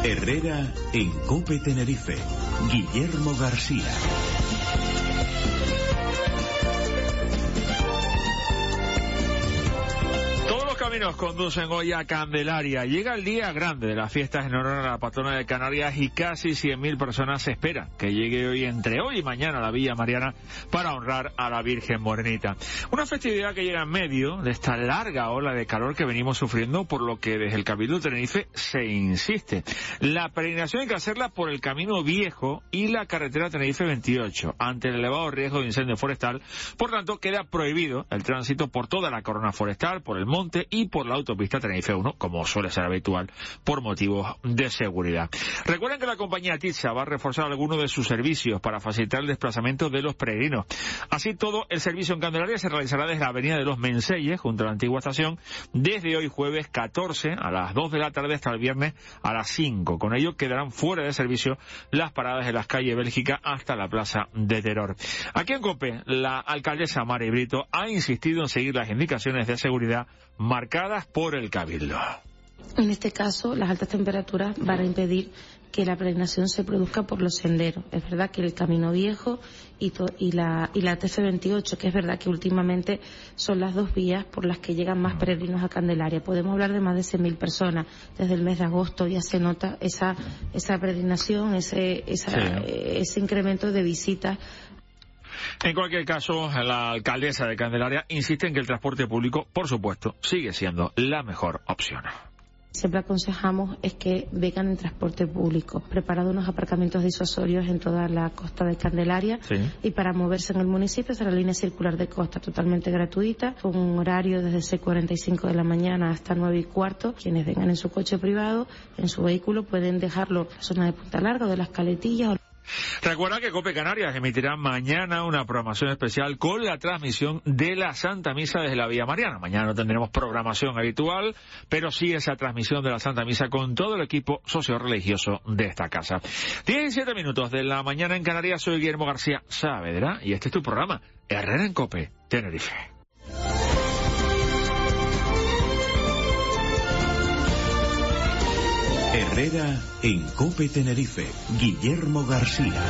Herrera en COPE Tenerife. Guillermo García. Caminos conducen hoy a Candelaria. Llega el día grande de las fiestas en honor a la patrona de Canarias y casi 100.000 personas esperan que llegue hoy, entre hoy y mañana, a la Villa Mariana para honrar a la Virgen Morenita. Una festividad que llega en medio de esta larga ola de calor que venimos sufriendo, por lo que desde el Cabildo de Tenerife se insiste. La peregrinación hay que hacerla por el Camino Viejo y la carretera Tenerife 28, ante el elevado riesgo de incendio forestal. Por tanto, queda prohibido el tránsito por toda la corona forestal, por el monte y por la autopista Tenerife 1, como suele ser habitual, por motivos de seguridad. Recuerden que la compañía TITSA va a reforzar algunos de sus servicios para facilitar el desplazamiento de los peregrinos. Así todo, el servicio en Candelaria se realizará desde la avenida de los Menseyes, junto a la antigua estación, desde hoy jueves 14 a las 2 de la tarde hasta el viernes a las 5. Con ello quedarán fuera de servicio las paradas de las calles Bélgica hasta la Plaza de Terror. Aquí en COPE, la alcaldesa Mari Brito ha insistido en seguir las indicaciones de seguridad marcadas por el Cabildo. En este caso, las altas temperaturas van a impedir que la peregrinación se produzca por los senderos. Es verdad que el Camino Viejo y la TF28, que es verdad que últimamente son las dos vías por las que llegan más peregrinos a Candelaria. Podemos hablar de más de 100.000 personas. Desde el mes de agosto ya se nota esa peregrinación, ese incremento de visitas. En cualquier caso, la alcaldesa de Candelaria insiste en que el transporte público, por supuesto, sigue siendo la mejor opción. Siempre aconsejamos es que vengan en transporte público, preparado unos aparcamientos disuasorios en toda la costa de Candelaria, sí. Y para moverse en el municipio será la línea circular de costa totalmente gratuita, con un horario desde 6:45 de la mañana hasta 9:15. Quienes vengan en su coche privado, en su vehículo, pueden dejarlo en la zona de Punta Larga o de las Caletillas. Recuerda que COPE Canarias emitirá mañana una programación especial con la transmisión de la Santa Misa desde la Villa Mariana. Mañana no tendremos programación habitual, pero sí esa transmisión de la Santa Misa con todo el equipo socio-religioso de esta casa. 17 minutos de la mañana en Canarias. Soy Guillermo García Saavedra y este es tu programa, Herrera en COPE Tenerife. Herrera en COPE Tenerife. Guillermo García.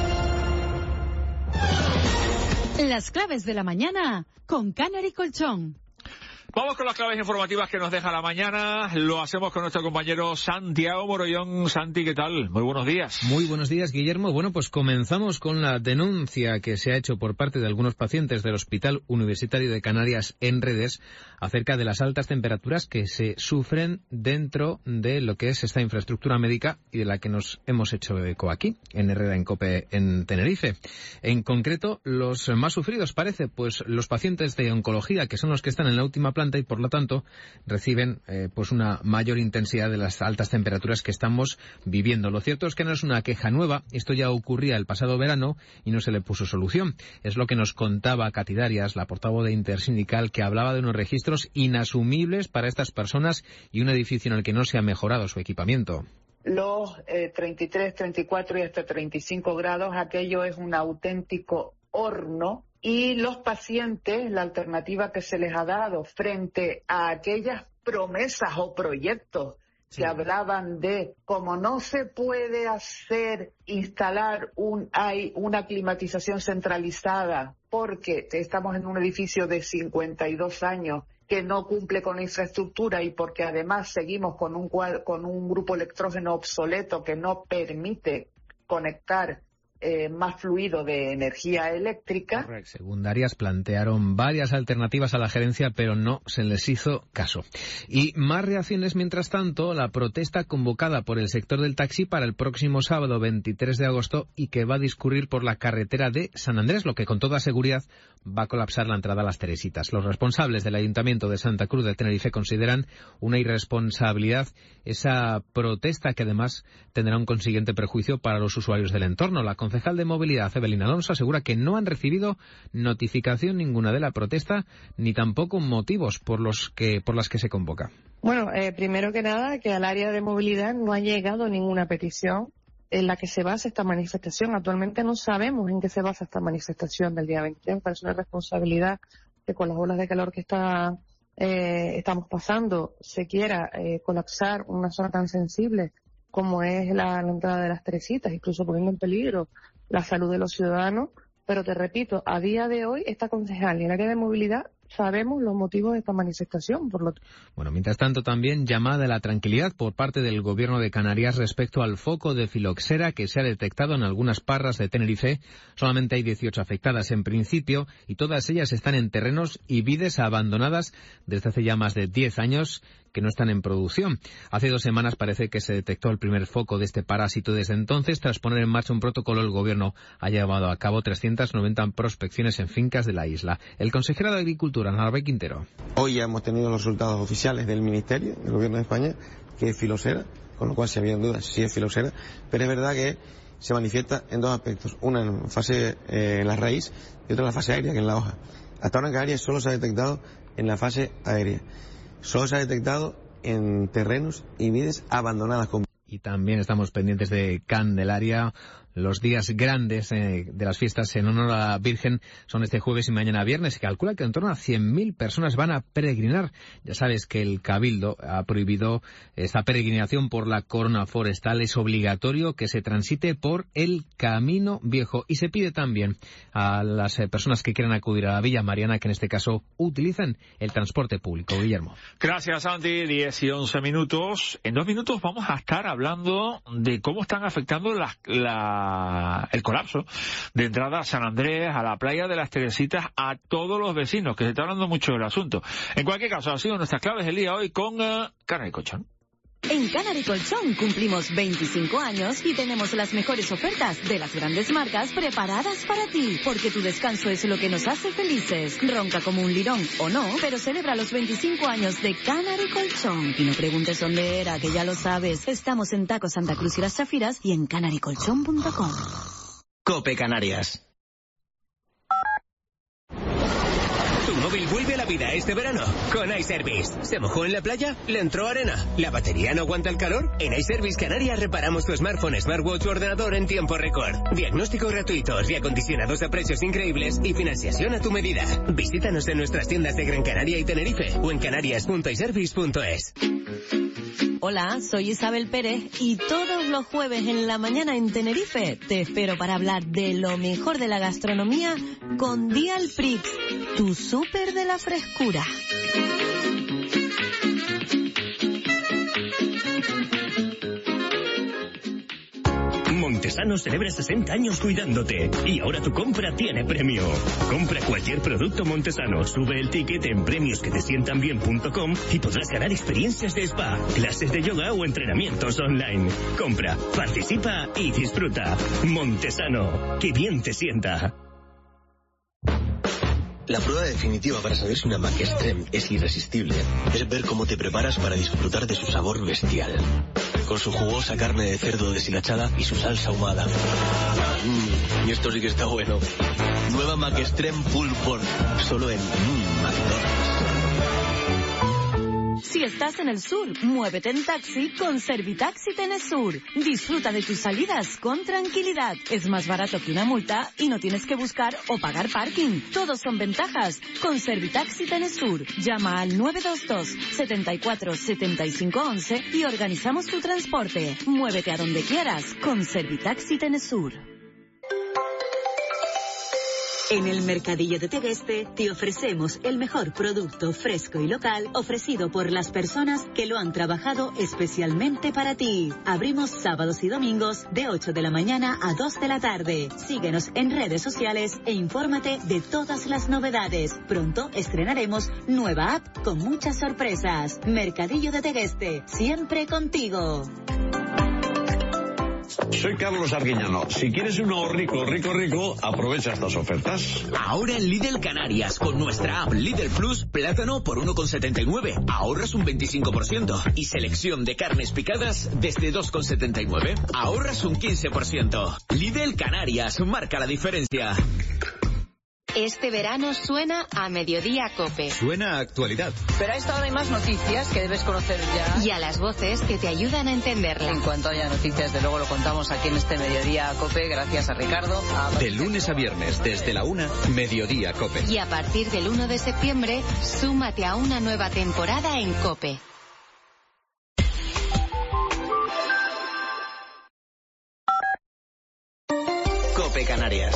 Las claves de la mañana con Canary Colchón. Vamos con las claves informativas que nos deja la mañana. Lo hacemos con nuestro compañero Santiago Morollón. Santi, ¿qué tal? Muy buenos días. Muy buenos días, Guillermo. Bueno, pues comenzamos con la denuncia que se ha hecho por parte de algunos pacientes del Hospital Universitario de Canarias en redes acerca de las altas temperaturas que se sufren dentro de lo que es esta infraestructura médica y de la que nos hemos hecho eco aquí, en Herrera en COPE en Tenerife. En concreto, los más sufridos parece, pues los pacientes de oncología, que son los que están en la última planta y por lo tanto reciben pues una mayor intensidad de las altas temperaturas que estamos viviendo. Lo cierto es que no es una queja nueva, esto ya ocurría el pasado verano y no se le puso solución. Es lo que nos contaba Katy Darias, la portavoz de Intersindical, que hablaba de unos registros inasumibles para estas personas y un edificio en el que no se ha mejorado su equipamiento. Los 33, 34 y hasta 35 grados, aquello es un auténtico horno. Y los pacientes, la alternativa que se les ha dado frente a aquellas promesas o proyectos que hablaban de cómo no se puede instalar una climatización centralizada porque estamos en un edificio de 52 años que no cumple con la infraestructura y porque además seguimos con un grupo electrógeno obsoleto que no permite conectar más fluido de energía eléctrica. Correcto. Según Darias, plantearon varias alternativas a la gerencia, pero no se les hizo caso. Y más reacciones mientras tanto, la protesta convocada por el sector del taxi para el próximo sábado 23 de agosto y que va a discurrir por la carretera de San Andrés, lo que con toda seguridad va a colapsar la entrada a Las Teresitas. Los responsables del Ayuntamiento de Santa Cruz de Tenerife consideran una irresponsabilidad esa protesta que además tendrá un consiguiente perjuicio para los usuarios del entorno. La concejal de Movilidad, Evelyn Alonso, asegura que no han recibido notificación ninguna de la protesta ni tampoco motivos por las que se convoca. Bueno, primero que nada, que al área de movilidad no ha llegado ninguna petición en la que se basa esta manifestación. Actualmente no sabemos en qué se basa esta manifestación del día 23. Parece una responsabilidad que con las olas de calor que estamos pasando se quiera colapsar una zona tan sensible como es la entrada de las Teresitas, incluso poniendo en peligro la salud de los ciudadanos. Pero te repito, a día de hoy esta concejal y el área de movilidad sabemos los motivos de esta manifestación. Bueno, mientras tanto también llamada a la tranquilidad por parte del Gobierno de Canarias respecto al foco de filoxera que se ha detectado en algunas parras de Tenerife. Solamente hay 18 afectadas en principio y todas ellas están en terrenos y vides abandonadas desde hace ya más de 10 años que no están en producción. Hace 2 semanas parece que se detectó el primer foco de este parásito. Desde entonces, tras poner en marcha un protocolo, el Gobierno ha llevado a cabo 390 prospecciones en fincas de la isla. El consejero de Agricultura, Narváez Quintero. Hoy ya hemos tenido los resultados oficiales del Ministerio, del Gobierno de España, que es filoxera, con lo cual si habían dudas, sí es filoxera, pero es verdad que se manifiesta en 2 aspectos. Una en fase en la raíz y otra en la fase aérea, que es en la hoja. Hasta ahora en Canarias solo se ha detectado en la fase aérea. Solo se ha detectado en terrenos y vides abandonadas. Y también estamos pendientes de Candelaria. Los días grandes de las fiestas en honor a la Virgen son este jueves y mañana viernes. Se calcula que en torno a 100.000 personas van a peregrinar. Ya sabes que el Cabildo ha prohibido esta peregrinación por la corona forestal. Es obligatorio que se transite por el Camino Viejo. Y se pide también a las personas que quieran acudir a la Villa Mariana que en este caso utilicen el transporte público. Guillermo. Gracias, Santi. 10 y 11 minutos. En 2 minutos vamos a estar hablando de cómo están afectando el colapso de entrada a San Andrés, a la playa de las Teresitas, a todos los vecinos, que se está hablando mucho del asunto. En cualquier caso, ha sido nuestras claves del día hoy con Canary Colchón. En Canary Colchón cumplimos 25 años y tenemos las mejores ofertas de las grandes marcas preparadas para ti, porque tu descanso es lo que nos hace felices. Ronca como un lirón o no, pero celebra los 25 años de Canary Colchón. Y no preguntes dónde era, que ya lo sabes. Estamos en Taco Santa Cruz y Las Chafiras y en canarycolchón.com. COPE Canarias. Tu móvil vuelve a la vida este verano con iService. ¿Se mojó en la playa? ¿Le entró arena? ¿La batería no aguanta el calor? En iService Canarias reparamos tu smartphone, smartwatch o ordenador en tiempo récord. Diagnóstico gratuito, reacondicionados a precios increíbles y financiación a tu medida. Visítanos en nuestras tiendas de Gran Canaria y Tenerife o en canarias.iservice.es. Hola, soy Isabel Pérez y todos los jueves en la mañana en Tenerife te espero para hablar de lo mejor de la gastronomía con Dial Prix, tu súper de la frescura. Montesano celebra 60 años cuidándote y ahora tu compra tiene premio. Compra cualquier producto Montesano, sube el ticket en premiosquetesientanbien.com y podrás ganar experiencias de spa, clases de yoga o entrenamientos online. Compra, participa y disfruta. Montesano, que bien te sienta. La prueba definitiva para saber si una Mac Extreme es irresistible es ver cómo te preparas para disfrutar de su sabor bestial. Con su jugosa carne de cerdo deshilachada y su salsa ahumada. Y esto sí que está bueno. Nueva Mac Extreme Pulled Pork, solo en McDonald's. Si estás en el sur, muévete en taxi con Servitaxi Tenesur. Disfruta de tus salidas con tranquilidad. Es más barato que una multa y no tienes que buscar o pagar parking. Todos son ventajas con Servitaxi Tenesur. Llama al 922 74 75 11 y organizamos tu transporte. Muévete a donde quieras con Servitaxi Tenesur. En el Mercadillo de Tegueste te ofrecemos el mejor producto fresco y local ofrecido por las personas que lo han trabajado especialmente para ti. Abrimos sábados y domingos de 8 de la mañana a 2 de la tarde. Síguenos en redes sociales e infórmate de todas las novedades. Pronto estrenaremos nueva app con muchas sorpresas. Mercadillo de Tegueste, siempre contigo. Soy Carlos Arguiñano. Si quieres uno rico, aprovecha estas ofertas. Ahora en Lidl Canarias, con nuestra app Lidl Plus, plátano por 1,79. Ahorras un 25%. Y selección de carnes picadas desde 2,79. Ahorras un 15%. Lidl Canarias, marca la diferencia. Este verano suena a Mediodía COPE. Suena a actualidad. Pero a esta hora hay más noticias que debes conocer ya. Y a las voces que te ayudan a entenderla. En cuanto haya noticias, de luego lo contamos aquí en este Mediodía COPE, gracias a Ricardo. De lunes a viernes, desde la 1, Mediodía COPE. Y a partir del 1 de septiembre, súmate a una nueva temporada en COPE. COPE Canarias.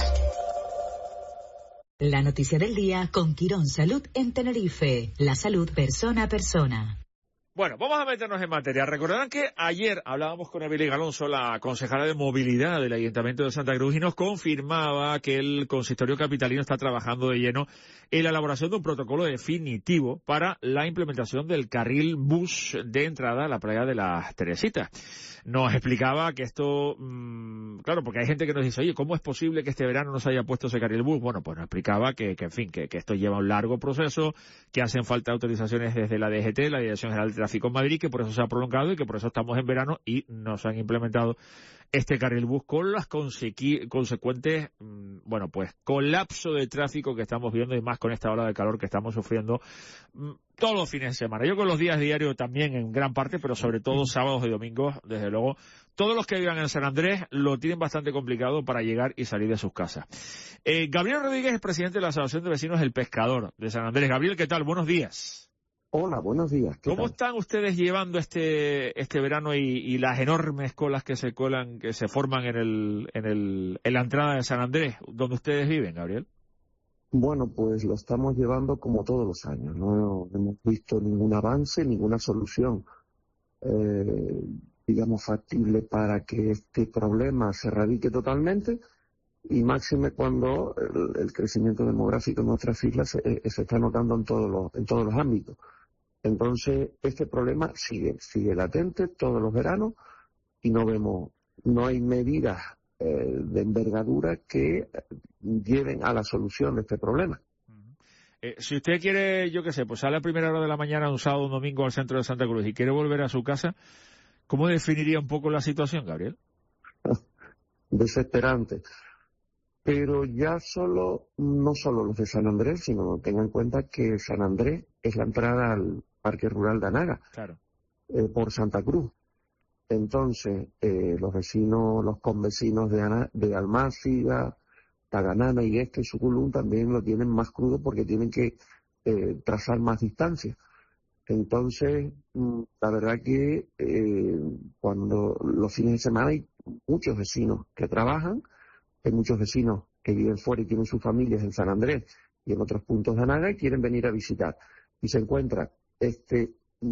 La noticia del día con Quirón Salud en Tenerife. La salud persona a persona. Bueno, vamos a meternos en materia. Recordarán que ayer hablábamos con Evelyn Alonso, la concejala de movilidad del Ayuntamiento de Santa Cruz, y nos confirmaba que el consistorio capitalino está trabajando de lleno en la elaboración de un protocolo definitivo para la implementación del carril bus de entrada a la playa de las Teresitas. Nos explicaba que esto, claro, porque hay gente que nos dice, oye, ¿cómo es posible que este verano no se haya puesto ese carril bus? Bueno, pues nos explicaba que en fin, que esto lleva un largo proceso, que hacen falta autorizaciones desde la DGT, la Dirección General de Tráfico en Madrid, que por eso se ha prolongado y que por eso estamos en verano y no se han implementado este carril bus con las consecuentes, bueno, pues colapso de tráfico que estamos viendo y más con esta ola de calor que estamos sufriendo todos los fines de semana. Yo con los días diarios también en gran parte, pero sobre todo sábados y domingos, desde luego, todos los que vivan en San Andrés lo tienen bastante complicado para llegar y salir de sus casas. Gabriel Rodríguez es presidente de la Asociación de Vecinos El Pescador de San Andrés. Gabriel, ¿qué tal? Buenos días. Hola, buenos días. ¿Cómo están ustedes llevando este verano y las enormes colas que se forman en la entrada de San Andrés, donde ustedes viven, Gabriel? Bueno, pues lo estamos llevando como todos los años. No hemos visto ningún avance, ninguna solución, digamos, factible para que este problema se erradique totalmente, y máxime cuando el crecimiento demográfico en nuestras islas se está notando en todos los ámbitos. Entonces, este problema sigue latente todos los veranos y no hay medidas de envergadura que lleven a la solución de este problema. Si usted quiere, yo qué sé, pues sale a primera hora de la mañana un sábado o un domingo al centro de Santa Cruz y quiere volver a su casa, ¿cómo definiría un poco la situación, Gabriel? Desesperante. Pero ya no solo los de San Andrés, sino tengan en cuenta que San Andrés es la entrada al Parque Rural de Anaga, claro, por Santa Cruz. Entonces, los convecinos de Almáciga, Taganana y Suculún también lo tienen más crudo porque tienen que trazar más distancia. Entonces, la verdad que cuando los fines de semana hay muchos vecinos que trabajan, hay muchos vecinos que viven fuera y tienen sus familias en San Andrés y en otros puntos de Anaga y quieren venir a visitar. Y se encuentra este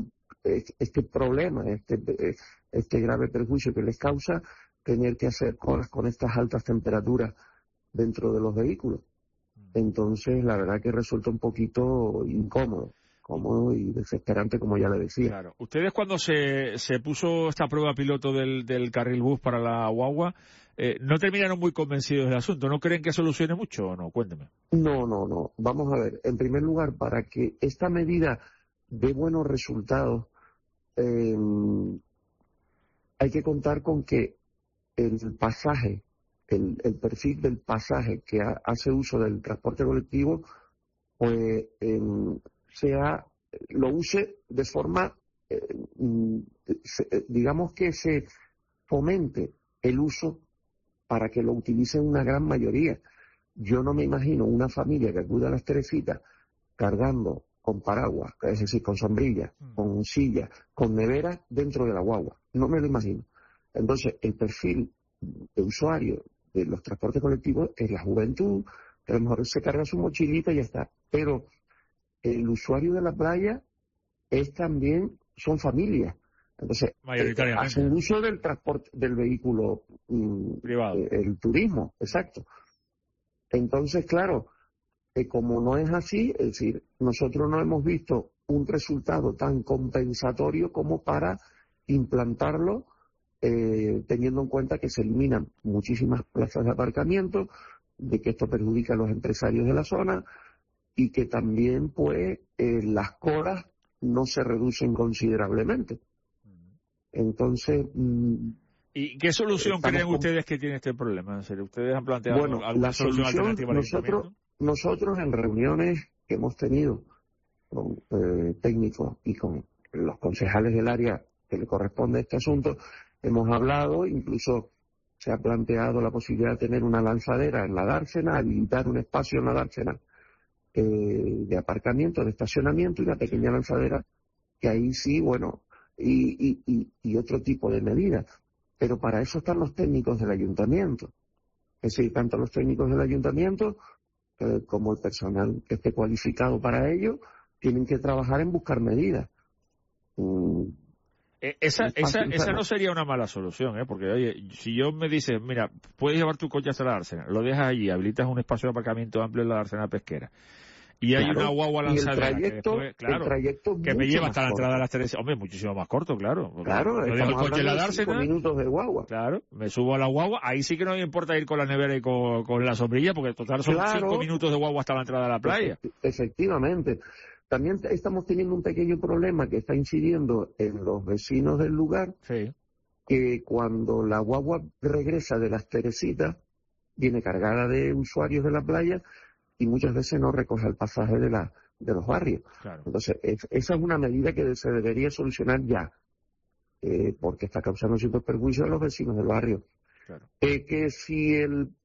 problema, este grave perjuicio que les causa tener que hacer colas con estas altas temperaturas dentro de los vehículos. Entonces, la verdad que resulta un poquito incómodo y desesperante, como ya le decía. Claro. Ustedes cuando se puso esta prueba piloto del carril bus para la guagua, no terminaron muy convencidos del asunto. ¿No creen que solucione mucho o no? Cuénteme. No. Vamos a ver. En primer lugar, para que esta medida dé buenos resultados, hay que contar con que el pasaje, el perfil del pasaje que hace uso del transporte colectivo, pues lo use de forma, digamos que se fomente el uso para que lo utilicen una gran mayoría. Yo no me imagino una familia que acude a las Teresitas cargando con paraguas, es decir, con sombrillas, con sillas, con neveras dentro de la guagua. No me lo imagino. Entonces, el perfil de usuario de los transportes colectivos es la juventud, que a lo mejor se carga su mochilita y ya está. Pero el usuario de la playa son familias. Entonces, hacen uso del transporte, del vehículo privado. El turismo, exacto. Entonces, claro, como no es así, es decir, nosotros no hemos visto un resultado tan compensatorio como para implantarlo, teniendo en cuenta que se eliminan muchísimas plazas de aparcamiento, de que esto perjudica a los empresarios de la zona y que también, pues, las colas no se reducen considerablemente. Entonces... ¿Y qué solución creen ustedes que tiene este problema? ¿Ustedes han planteado alguna solución alternativa al ayuntamiento? Nosotros en reuniones que hemos tenido con técnicos y con los concejales del área que le corresponde a este asunto, hemos hablado, incluso se ha planteado la posibilidad de tener una lanzadera en la dársena, habilitar un espacio en la dársena de aparcamiento, de estacionamiento y una pequeña lanzadera, que ahí sí, bueno, y otro tipo de medidas. Pero para eso están los técnicos del ayuntamiento. Es decir, tanto los técnicos del ayuntamiento como el personal que esté cualificado para ello tienen que trabajar en buscar medidas. Esa no sería una mala solución, porque oye, si yo me dices, mira, puedes llevar tu coche hasta la dársena, lo dejas allí, habilitas un espacio de aparcamiento amplio en la dársena pesquera, y hay una guagua lanzadera que me lleva hasta la entrada de las Teresas. Hombre, muchísimo más corto, claro. Claro, lo dejo el coche en la dársena, 5 minutos de guagua. Claro, me subo a la guagua, ahí sí que no me importa ir con la nevera y con la sombrilla, porque total son 5 minutos de guagua hasta la entrada de la playa. Efectivamente. También estamos teniendo un pequeño problema que está incidiendo en los vecinos del lugar, que cuando la guagua regresa de las Teresitas, viene cargada de usuarios de la playa y muchas veces no recoge el pasaje de los barrios. Claro. Entonces, esa es una medida que se debería solucionar ya, porque está causando ciertos perjuicios a los vecinos del barrio. Claro. Que si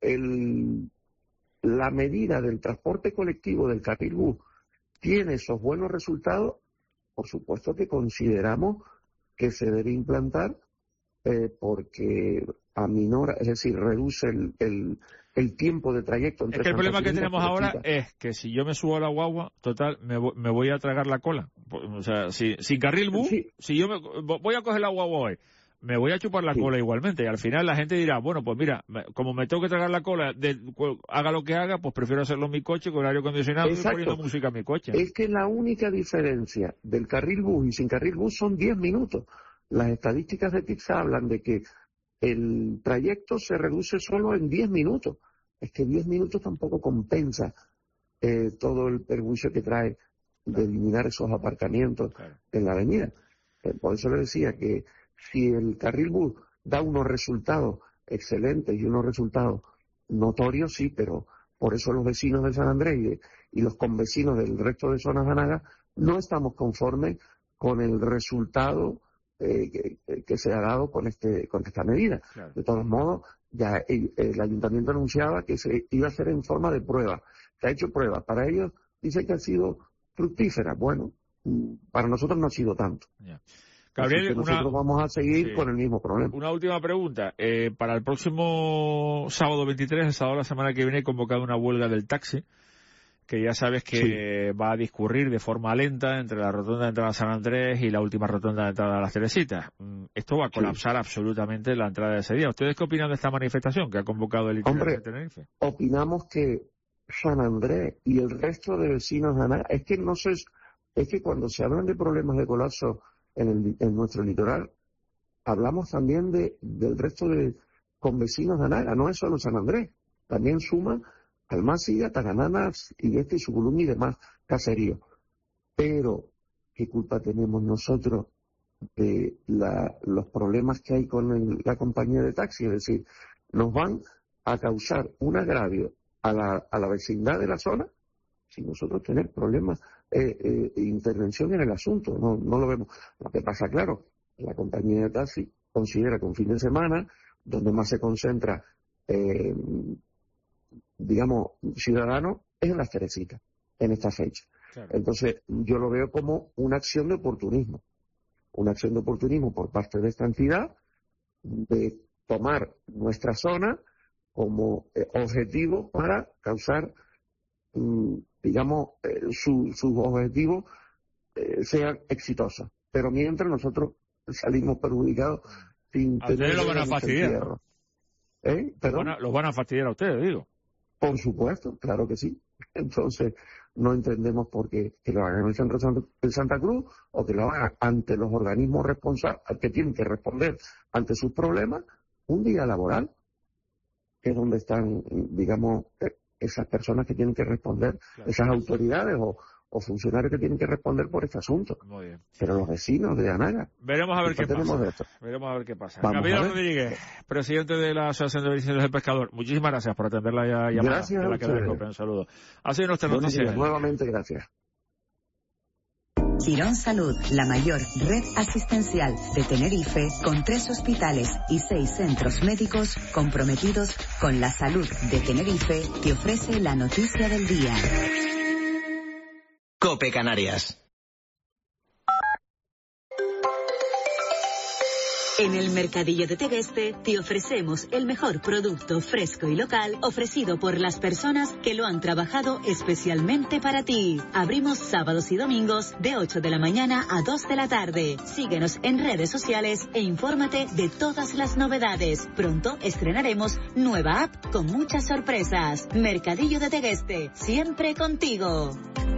la medida del transporte colectivo del carril bus tiene esos buenos resultados, por supuesto que consideramos que se debe implantar, porque aminora, es decir, reduce el tiempo de trayecto. Es que el problema que tenemos ahora es que si yo me subo a la guagua, total, me voy a tragar la cola. O sea, sin carril bus, si yo voy a coger la guagua hoy, me voy a chupar la cola igualmente, y al final la gente dirá, bueno, pues mira, como me tengo que tragar la cola, haga lo que haga, pues prefiero hacerlo en mi coche con aire acondicionado y poniendo música en mi coche. Es que la única diferencia del carril bus y sin carril bus son 10 minutos. Las estadísticas de TICSA hablan de que el trayecto se reduce solo en 10 minutos. Es que 10 minutos tampoco compensa todo el perjuicio que trae de eliminar esos aparcamientos en la avenida. Por eso le decía que si el carril bus da unos resultados excelentes y unos resultados notorios, sí, pero por eso los vecinos de San Andrés y los convecinos del resto de zonas de Anaga no estamos conformes con el resultado que se ha dado con esta medida. Claro. De todos modos, ya el ayuntamiento anunciaba que se iba a hacer en forma de prueba. Se ha hecho prueba. Para ellos dice que ha sido fructífera. Bueno, para nosotros no ha sido tanto. Yeah. Gabriel, nosotros vamos a seguir con el mismo problema. Una última pregunta. Para el próximo sábado 23, el sábado de la semana que viene, he convocado una huelga del taxi, que ya sabes que va a discurrir de forma lenta entre la rotonda de entrada a San Andrés y la última rotonda de entrada a las Teresitas. Esto va a colapsar absolutamente la entrada de ese día. ¿Ustedes qué opinan de esta manifestación que ha convocado el Itinerante de Tenerife? Opinamos que San Andrés y el resto de vecinos de Anaga, es que cuando se hablan de problemas de colapso en nuestro litoral, hablamos también del resto de convecinos de Anaga, no es solo San Andrés, también suma Almáciga, Tagananas, y Suculum y demás caseríos. Pero, ¿qué culpa tenemos nosotros de los problemas que hay con la compañía de taxi? Es decir, nos van a causar un agravio a la vecindad de la zona sin nosotros tener problemas intervención en el asunto. No lo vemos. Lo que pasa, claro, la compañía de taxi considera que un fin de semana, donde más se concentra digamos, ciudadano, es en las Teresitas, en esta fecha. Claro. Entonces, yo lo veo como una acción de oportunismo por parte de esta entidad, de tomar nuestra zona como objetivo para causar, digamos, sus objetivos sean exitosos. Pero mientras nosotros salimos perjudicados sin tener... A ustedes lo van a fastidiar. Los van a fastidiar a ustedes, digo. Por supuesto, claro que sí. Entonces, no entendemos por qué que lo hagan en el Centro de Santa Cruz o que lo hagan ante los organismos responsables que tienen que responder ante sus problemas un día laboral, que es donde están, digamos, esas personas que tienen que responder, claro, esas autoridades o funcionarios que tienen que responder por este asunto. Muy bien. Pero los vecinos de Anaga. Veremos a ver qué pasa. Gabriel Rodríguez, presidente de la Asociación de Vecinos del Pescador. Muchísimas gracias por atender la llamada. Gracias a ustedes. Un saludo. Ha sido nuestra noticia. Nuevamente, gracias. Quirón Salud, la mayor red asistencial de Tenerife, con 3 hospitales y 6 centros médicos comprometidos con la salud de Tenerife, te ofrece la noticia del día. COPE Canarias. En el Mercadillo de Tegueste te ofrecemos el mejor producto fresco y local ofrecido por las personas que lo han trabajado especialmente para ti. Abrimos sábados y domingos de 8 de la mañana a 2 de la tarde. Síguenos en redes sociales e infórmate de todas las novedades. Pronto estrenaremos nueva app con muchas sorpresas. Mercadillo de Tegueste, siempre contigo.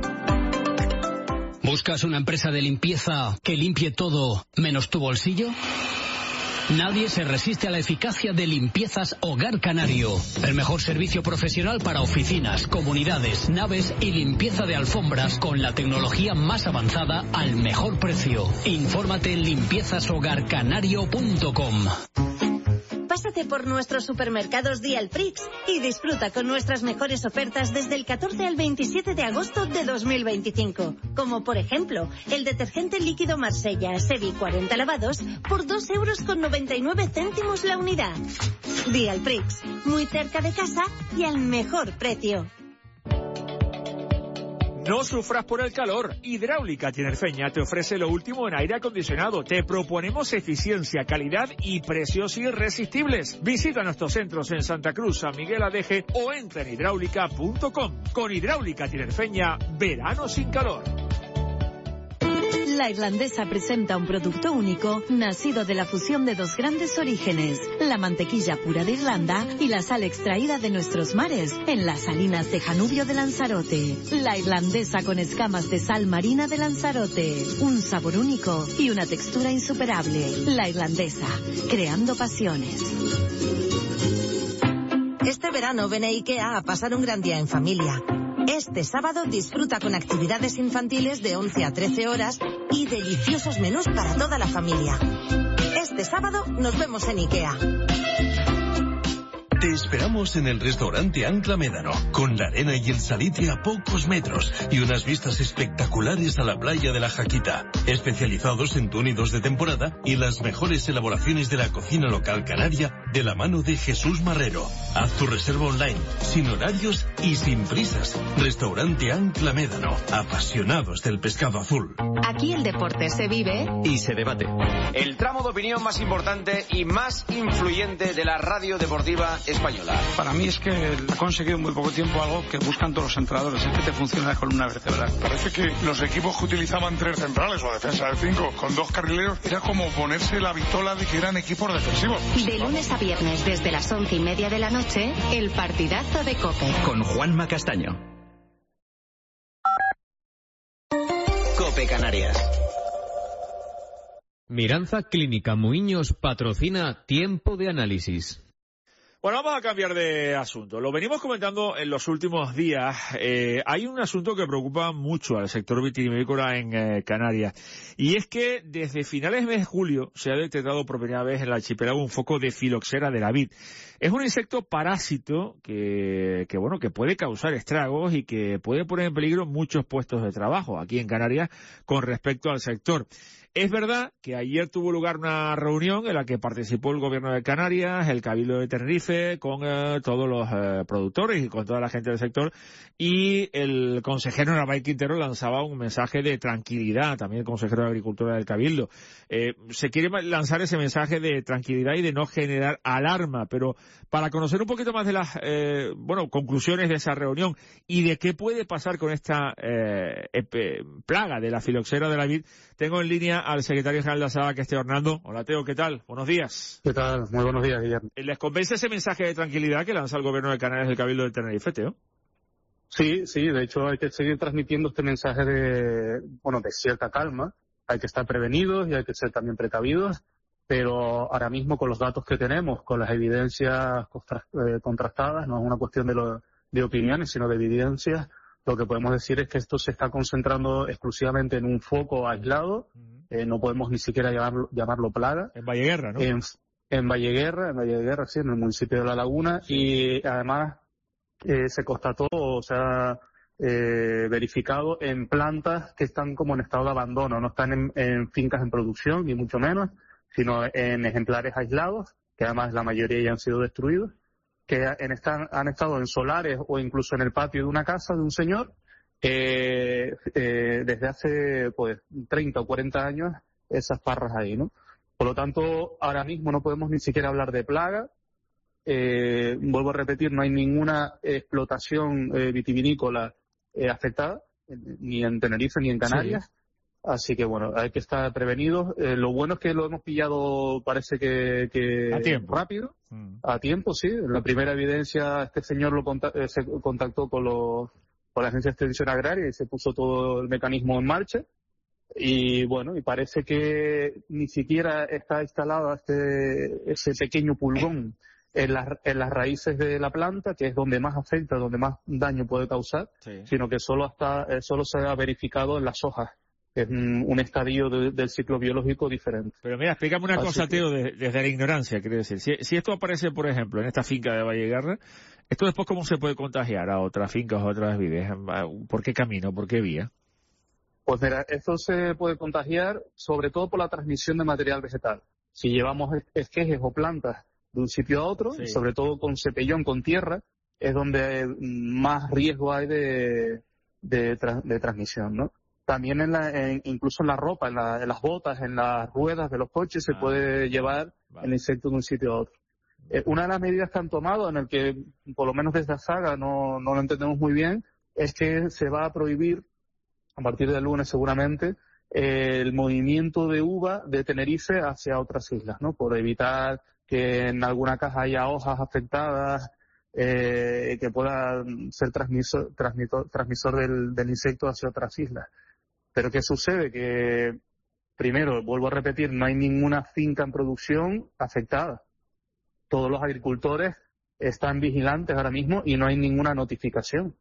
¿Buscas una empresa de limpieza que limpie todo menos tu bolsillo? Nadie se resiste a la eficacia de Limpiezas Hogar Canario. El mejor servicio profesional para oficinas, comunidades, naves y limpieza de alfombras con la tecnología más avanzada al mejor precio. Infórmate en limpiezashogarcanario.com. Pásate por nuestros supermercados Dialprix y disfruta con nuestras mejores ofertas desde el 14 al 27 de agosto de 2025. Como por ejemplo, el detergente líquido Marsella Sevi 40 lavados por 2,99 € la unidad. Dialprix, muy cerca de casa y al mejor precio. No sufras por el calor. Hidráulica Tinerfeña te ofrece lo último en aire acondicionado. Te proponemos eficiencia, calidad y precios irresistibles. Visita nuestros centros en Santa Cruz, San Miguel Adeje o entra en hidráulica.com. Con Hidráulica Tinerfeña, verano sin calor. La Irlandesa presenta un producto único nacido de la fusión de dos grandes orígenes, la mantequilla pura de Irlanda y la sal extraída de nuestros mares en las salinas de Janubio de Lanzarote. La Irlandesa con escamas de sal marina de Lanzarote, un sabor único y una textura insuperable. La Irlandesa, creando pasiones. Este verano ven a IKEA a pasar un gran día en familia. Este sábado disfruta con actividades infantiles de 11 a 13 horas y deliciosos menús para toda la familia. Este sábado nos vemos en IKEA. Te esperamos en el restaurante Ancla Médano, con la arena y el salitre a pocos metros y unas vistas espectaculares a la playa de la Jaquita. Especializados en túnidos de temporada y las mejores elaboraciones de la cocina local canaria de la mano de Jesús Marrero. Haz tu reserva online, sin horarios y sin prisas. Restaurante Ancla Médano, apasionados del pescado azul. Aquí el deporte se vive y se debate. El tramo de opinión más importante y más influyente de la radio deportiva española. Para mí es que ha conseguido en muy poco tiempo algo que buscan todos los entrenadores, es que te funcione la columna vertebral. Parece que los equipos que utilizaban 3 centrales o defensa de 5 con 2 carrileros era como ponerse la vitola de que eran equipos defensivos. De lunes a viernes desde las 11:30 de la noche, el partidazo de COPE. Con Juanma Castaño. COPE Canarias. Miranza Clínica Muiños patrocina Tiempo de Análisis. Bueno, vamos a cambiar de asunto. Lo venimos comentando en los últimos días. Hay un asunto que preocupa mucho al sector vitivinícola en Canarias. Y es que desde finales de mes de julio se ha detectado por primera vez en el archipiélago un foco de filoxera de la vid. Es un insecto parásito que puede causar estragos y que puede poner en peligro muchos puestos de trabajo aquí en Canarias con respecto al sector. Es verdad que ayer tuvo lugar una reunión en la que participó el Gobierno de Canarias, el Cabildo de Tenerife, con todos los productores y con toda la gente del sector, y el consejero Navay Quintero lanzaba un mensaje de tranquilidad, también el consejero de Agricultura del Cabildo. Se quiere lanzar ese mensaje de tranquilidad y de no generar alarma, pero para conocer un poquito más de las conclusiones de esa reunión y de qué puede pasar con esta plaga de la filoxera de la vid, tengo en línea al secretario general de ASADA, que es Teo Hernando. Hola, Teo, ¿qué tal? Buenos días. ¿Qué tal? Muy buenos días, Guillermo. ¿Les convence ese mensaje de tranquilidad que lanza el Gobierno de Canarias del Cabildo de Tenerife, Teo? Sí, de hecho hay que seguir transmitiendo este mensaje de cierta calma. Hay que estar prevenidos y hay que ser también precavidos, pero ahora mismo con los datos que tenemos, con las evidencias contrastadas, no es una cuestión de opiniones, sino de evidencias, lo que podemos decir es que esto se está concentrando exclusivamente en un foco aislado. No podemos ni siquiera llamarlo plaga. En Valleguerra, ¿no? En Valleguerra, sí, en el municipio de La Laguna, sí. Y además se constató, verificado en plantas que están como en estado de abandono, no están en fincas en producción, ni mucho menos, sino en ejemplares aislados, que además la mayoría ya han sido destruidos, que han estado en solares o incluso en el patio de una casa de un señor, desde hace 30 o 40 años, esas parras ahí, ¿no? Por lo tanto, ahora mismo no podemos ni siquiera hablar de plaga. Vuelvo a repetir, no hay ninguna explotación vitivinícola afectada, ni en Tenerife ni en Canarias. Sí. Así que bueno, hay que estar prevenidos. Lo bueno es que lo hemos pillado, parece que a tiempo. Rápido. A tiempo, sí. La primera evidencia, este señor se contactó con la Agencia de Extensión Agraria y se puso todo el mecanismo en marcha. Y bueno, y parece que ni siquiera está instalado ese pequeño pulgón en las raíces de la planta, que es donde más afecta, donde más daño puede causar, sino que solo se ha verificado en las hojas. Es un estadio del ciclo biológico diferente. Pero mira, explícame una cosa, Teo, desde la ignorancia, quiero decir. Si esto aparece, por ejemplo, en esta finca de Vallegarra, ¿esto después cómo se puede contagiar a otras fincas o otras vides? ¿Por qué camino? ¿Por qué vía? Pues mira, esto se puede contagiar sobre todo por la transmisión de material vegetal. Si llevamos esquejes o plantas de un sitio a otro, sobre todo con cepellón, con tierra, es donde más riesgo hay de transmisión, ¿no? También incluso en la ropa, en las botas, en las ruedas de los coches se puede llevar el insecto de un sitio a otro. Una de las medidas que han tomado, en el que por lo menos desde la saga no lo entendemos muy bien, es que se va a prohibir a partir del lunes seguramente el movimiento de uva de Tenerife hacia otras islas, ¿no? Por evitar que en alguna caja haya hojas afectadas, que pueda ser transmisor del insecto hacia otras islas. Pero ¿qué sucede? Que, primero, vuelvo a repetir, no hay ninguna finca en producción afectada. Todos los agricultores están vigilantes ahora mismo y no hay ninguna notificación.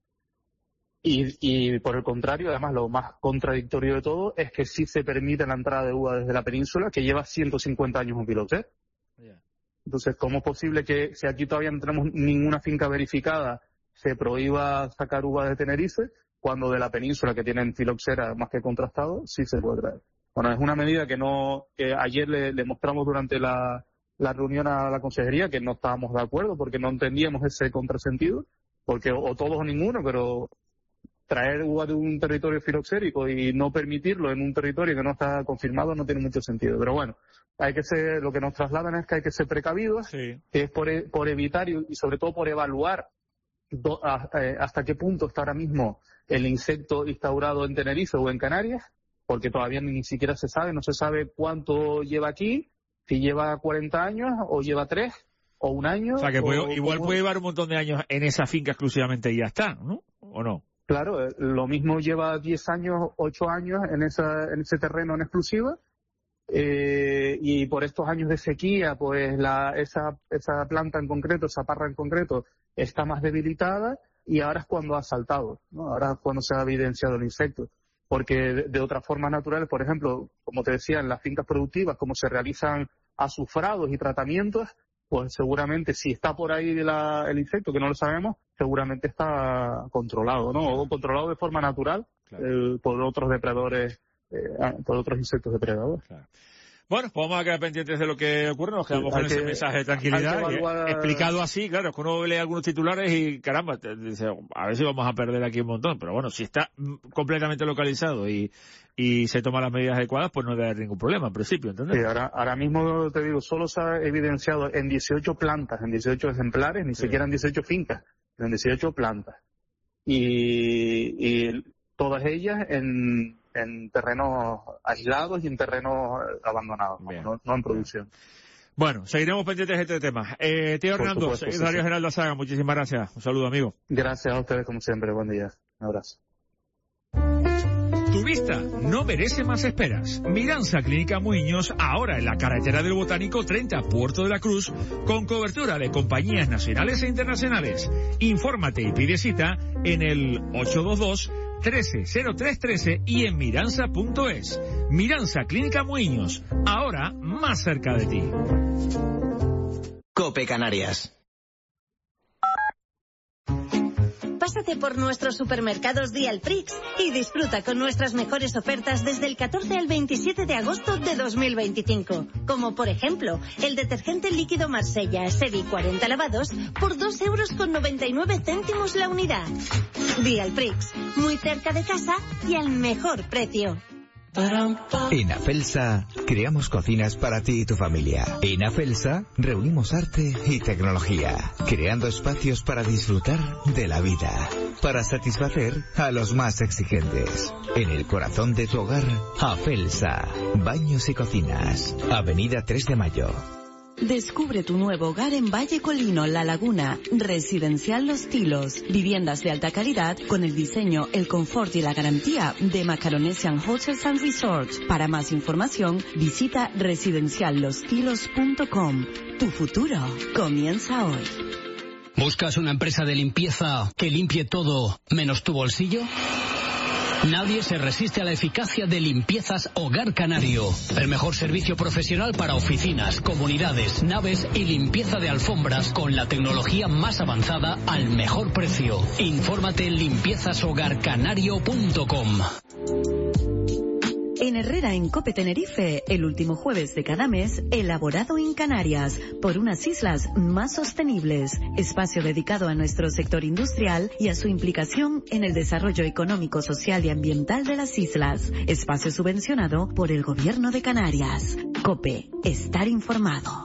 Y por el contrario, además, lo más contradictorio de todo es que sí se permite la entrada de uva desde la península, que lleva 150 años en Filoxera. Entonces, ¿cómo es posible que, si aquí todavía no tenemos ninguna finca verificada, se prohíba sacar uva de Tenerife, cuando de la península, que tienen filoxera más que contrastado, sí se puede traer? Bueno, es una medida que ayer le mostramos durante la reunión a la consejería, que no estábamos de acuerdo porque no entendíamos ese contrasentido, porque o todos o ninguno, pero traer uva de un territorio filoxérico y no permitirlo en un territorio que no está confirmado no tiene mucho sentido. Pero bueno, lo que nos trasladan es que hay que ser precavidos, que es por evitar y sobre todo por evaluar hasta qué punto está ahora mismo el insecto instaurado en Tenerife o en Canarias, porque todavía ni siquiera no se sabe cuánto lleva aquí, si lleva 40 años o lleva 3 o un año. O sea, que puede llevar un montón de años en esa finca exclusivamente y ya está, ¿no? ¿O no? Claro, lo mismo lleva 10 años, 8 años en ese terreno en exclusiva, y por estos años de sequía, pues esa planta en concreto, esa parra en concreto, está más debilitada y ahora es cuando ha saltado, ¿no? Ahora es cuando se ha evidenciado el insecto. Porque de otras formas naturales, por ejemplo, como te decía, en las fincas productivas, como se realizan azufrados y tratamientos, pues seguramente si está por ahí el insecto, que no lo sabemos, seguramente está controlado, ¿no? O controlado de forma natural, claro, por otros depredadores, por otros insectos depredadores. Claro. Bueno, pues vamos a quedar pendientes de lo que ocurre, nos quedamos con ese mensaje de tranquilidad. Explicado así, claro, es que uno lee algunos titulares y caramba, dice, a ver si vamos a perder aquí un montón, pero bueno, si está completamente localizado y se toman las medidas adecuadas, pues no debe haber ningún problema en principio, ¿entendés? Sí, ahora mismo te digo, solo se ha evidenciado en 18 plantas, en 18 ejemplares, ni siquiera en 18 fincas, en 18 plantas. Y todas ellas en terrenos aislados y en terrenos abandonados, no en producción. Bueno, seguiremos pendientes de este tema. Tío Hernando, secretario general de la Saga, muchísimas gracias. Un saludo, amigo. Gracias a ustedes, como siempre. Buen día. Un abrazo. Tu vista no merece más esperas. Miranza Clínica Muiños, ahora en la carretera del Botánico 30, Puerto de la Cruz, con cobertura de compañías nacionales e internacionales. Infórmate y pide cita en el 822-130313 y en miranza.es. Miranza Clínica Muiños, ahora más cerca de ti. COPE Canarias. Pásate por nuestros supermercados Dialprix y disfruta con nuestras mejores ofertas desde el 14 al 27 de agosto de 2025. Como por ejemplo, el detergente líquido Marsella Sevi 40 lavados por 2,99 € la unidad. Dialprix, muy cerca de casa y al mejor precio. En Afelsa creamos cocinas para ti y tu familia. En Afelsa reunimos arte y tecnología, creando espacios para disfrutar de la vida, para satisfacer a los más exigentes. En el corazón de tu hogar, Afelsa, baños y cocinas, Avenida 3 de Mayo. Descubre tu nuevo hogar en Valle Colino, La Laguna, Residencial Los Tilos. Viviendas de alta calidad con el diseño, el confort y la garantía de Macaronesian Hotels and Resorts. Para más información, visita residenciallostilos.com. Tu futuro comienza hoy. ¿Buscas una empresa de limpieza que limpie todo menos tu bolsillo? Nadie se resiste a la eficacia de Limpiezas Hogar Canario. El mejor servicio profesional para oficinas, comunidades, naves y limpieza de alfombras con la tecnología más avanzada al mejor precio. Infórmate en limpiezashogarcanario.com. En Herrera, en Cope Tenerife, el último jueves de cada mes, elaborado en Canarias, por unas islas más sostenibles. Espacio dedicado a nuestro sector industrial y a su implicación en el desarrollo económico, social y ambiental de las islas. Espacio subvencionado por el Gobierno de Canarias. Cope, estar informado.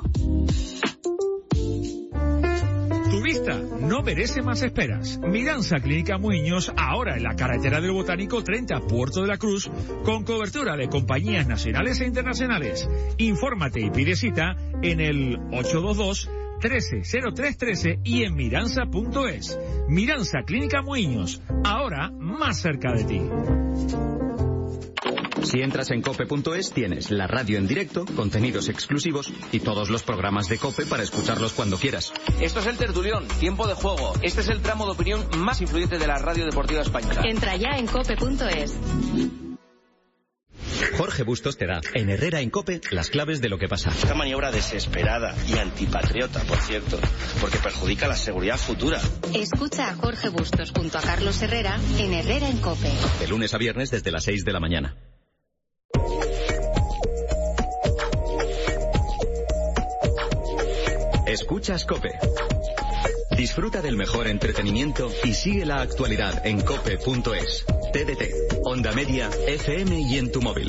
Tu vista no merece más esperas. Miranza Clínica Muiños, ahora en la carretera del Botánico 30, Puerto de la Cruz, con cobertura de compañías nacionales e internacionales. Infórmate y pide cita en el 822-130313 y en miranza.es. Miranza Clínica Muiños, ahora más cerca de ti. Si entras en cope.es tienes la radio en directo, contenidos exclusivos y todos los programas de COPE para escucharlos cuando quieras. Esto es El Tertulión, tiempo de juego. Este es el tramo de opinión más influyente de la radio deportiva española. Entra ya en cope.es. Jorge Bustos te da, en Herrera en COPE, las claves de lo que pasa. Una maniobra desesperada y antipatriota, por cierto, porque perjudica la seguridad futura. Escucha a Jorge Bustos junto a Carlos Herrera en Herrera en COPE. De lunes a viernes desde las 6 de la mañana. Escuchas COPE. Disfruta del mejor entretenimiento y sigue la actualidad en cope.es. TDT, Onda Media, FM y en tu móvil.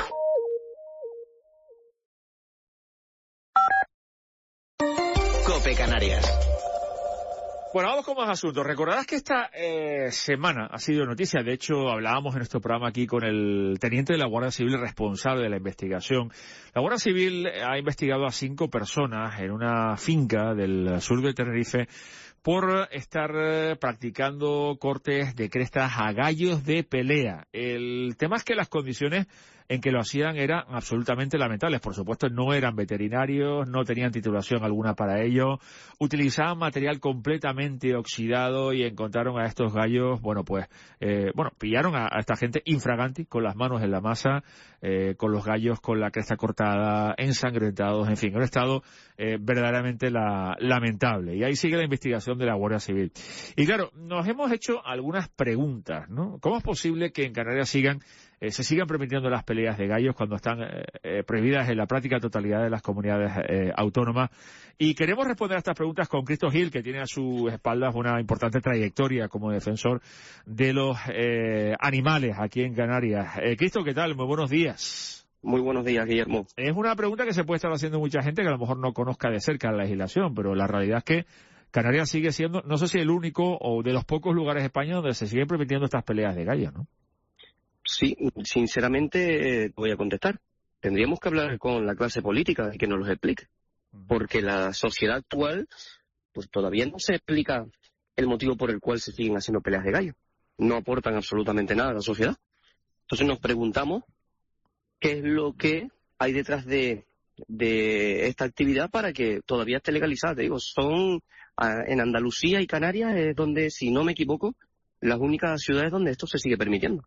COPE Canarias. Bueno, vamos con más asuntos. Recordarás que esta semana ha sido noticia. De hecho, hablábamos en nuestro programa aquí con el teniente de la Guardia Civil responsable de la investigación. La Guardia Civil ha investigado a 5 personas en una finca del sur de Tenerife por estar practicando cortes de crestas a gallos de pelea. El tema es que las condiciones en que lo hacían eran absolutamente lamentables. Por supuesto, no eran veterinarios, no tenían titulación alguna para ello, utilizaban material completamente oxidado y encontraron a estos gallos, pillaron a esta gente infraganti, con las manos en la masa, con los gallos con la cresta cortada, ensangrentados, en fin, en un estado verdaderamente lamentable. Y ahí sigue la investigación de la Guardia Civil. Y claro, nos hemos hecho algunas preguntas, ¿no? ¿Cómo es posible que en Canarias se sigan permitiendo las peleas de gallos cuando están prohibidas en la práctica totalidad de las comunidades autónomas? Y queremos responder a estas preguntas con Cristo Gil, que tiene a sus espaldas una importante trayectoria como defensor de los animales aquí en Canarias. Cristo, ¿qué tal? Muy buenos días. Muy buenos días, Guillermo. Es una pregunta que se puede estar haciendo mucha gente que a lo mejor no conozca de cerca la legislación, pero la realidad es que Canarias sigue siendo, no sé si el único o de los pocos lugares de España donde se siguen permitiendo estas peleas de gallos, ¿no? Sí, sinceramente voy a contestar. Tendríamos que hablar con la clase política y que nos lo explique. Porque la sociedad actual, pues todavía no se explica el motivo por el cual se siguen haciendo peleas de gallo. No aportan absolutamente nada a la sociedad. Entonces nos preguntamos qué es lo que hay detrás de esta actividad para que todavía esté legalizada. Te digo, son en Andalucía y Canarias es donde, si no me equivoco, las únicas ciudades donde esto se sigue permitiendo.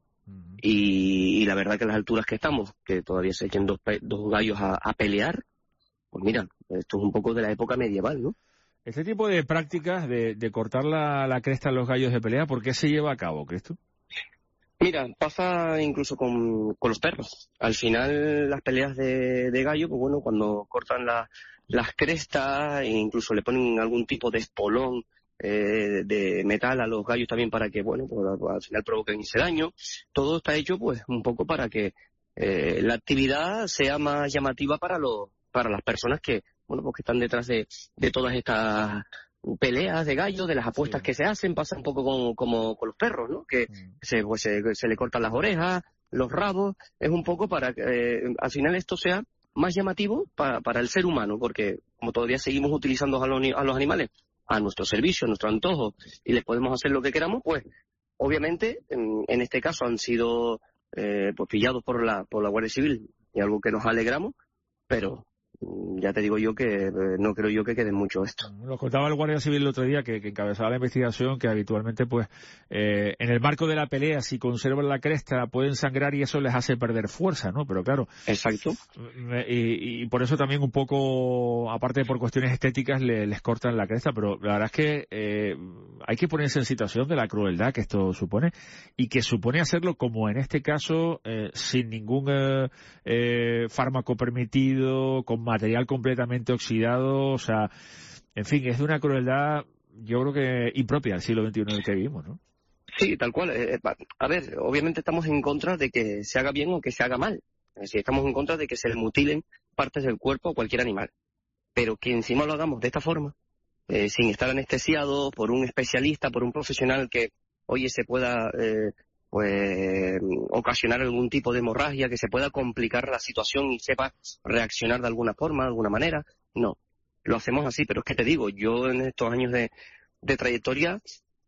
Y la verdad que a las alturas que estamos, que todavía se echen dos gallos a pelear, pues mira, esto es un poco de la época medieval, ¿no? Este tipo de prácticas de cortar la cresta a los gallos de pelea, ¿por qué se lleva a cabo, Cristo? Mira, pasa incluso con los perros. Al final las peleas de gallo, pues bueno, cuando cortan las crestas e incluso le ponen algún tipo de espolón de metal a los gallos también para que, bueno, pues al final provoquen ese daño. Todo está hecho pues un poco para que la actividad sea más llamativa para las personas que, bueno, pues que están detrás de todas estas peleas de gallos, de las apuestas que se hacen. Pasa un poco como con los perros, ¿no? Que se le cortan las orejas, los rabos. Es un poco para que al final esto sea más llamativo para el ser humano, porque como todavía seguimos utilizando a los animales a nuestro servicio, a nuestro antojo, y les podemos hacer lo que queramos, pues obviamente en este caso han sido pues pillados por la Guardia Civil, y algo que nos alegramos, pero ya te digo yo que no creo yo que quede mucho esto. Lo contaba el Guardia Civil el otro día, que encabezaba la investigación, que habitualmente pues en el marco de la pelea, si conservan la cresta, pueden sangrar y eso les hace perder fuerza, ¿no? Pero claro. Exacto. Y por eso también un poco, aparte de por cuestiones estéticas, les cortan la cresta, pero la verdad es que hay que ponerse en situación de la crueldad que esto supone, y que supone hacerlo como en este caso, sin ningún fármaco permitido, con material completamente oxidado, o sea, en fin, es de una crueldad, yo creo que impropia del siglo XXI en el que vivimos, ¿no? Sí, tal cual. A ver, obviamente estamos en contra de que se haga bien o que se haga mal. Es decir, estamos en contra de que se le mutilen partes del cuerpo a cualquier animal. Pero que encima lo hagamos de esta forma, sin estar anestesiado por un especialista, por un profesional que, oye, se pueda ocasionar algún tipo de hemorragia, que se pueda complicar la situación y sepa reaccionar de alguna forma, de alguna manera. No, lo hacemos así, pero es que te digo, yo en estos años de trayectoria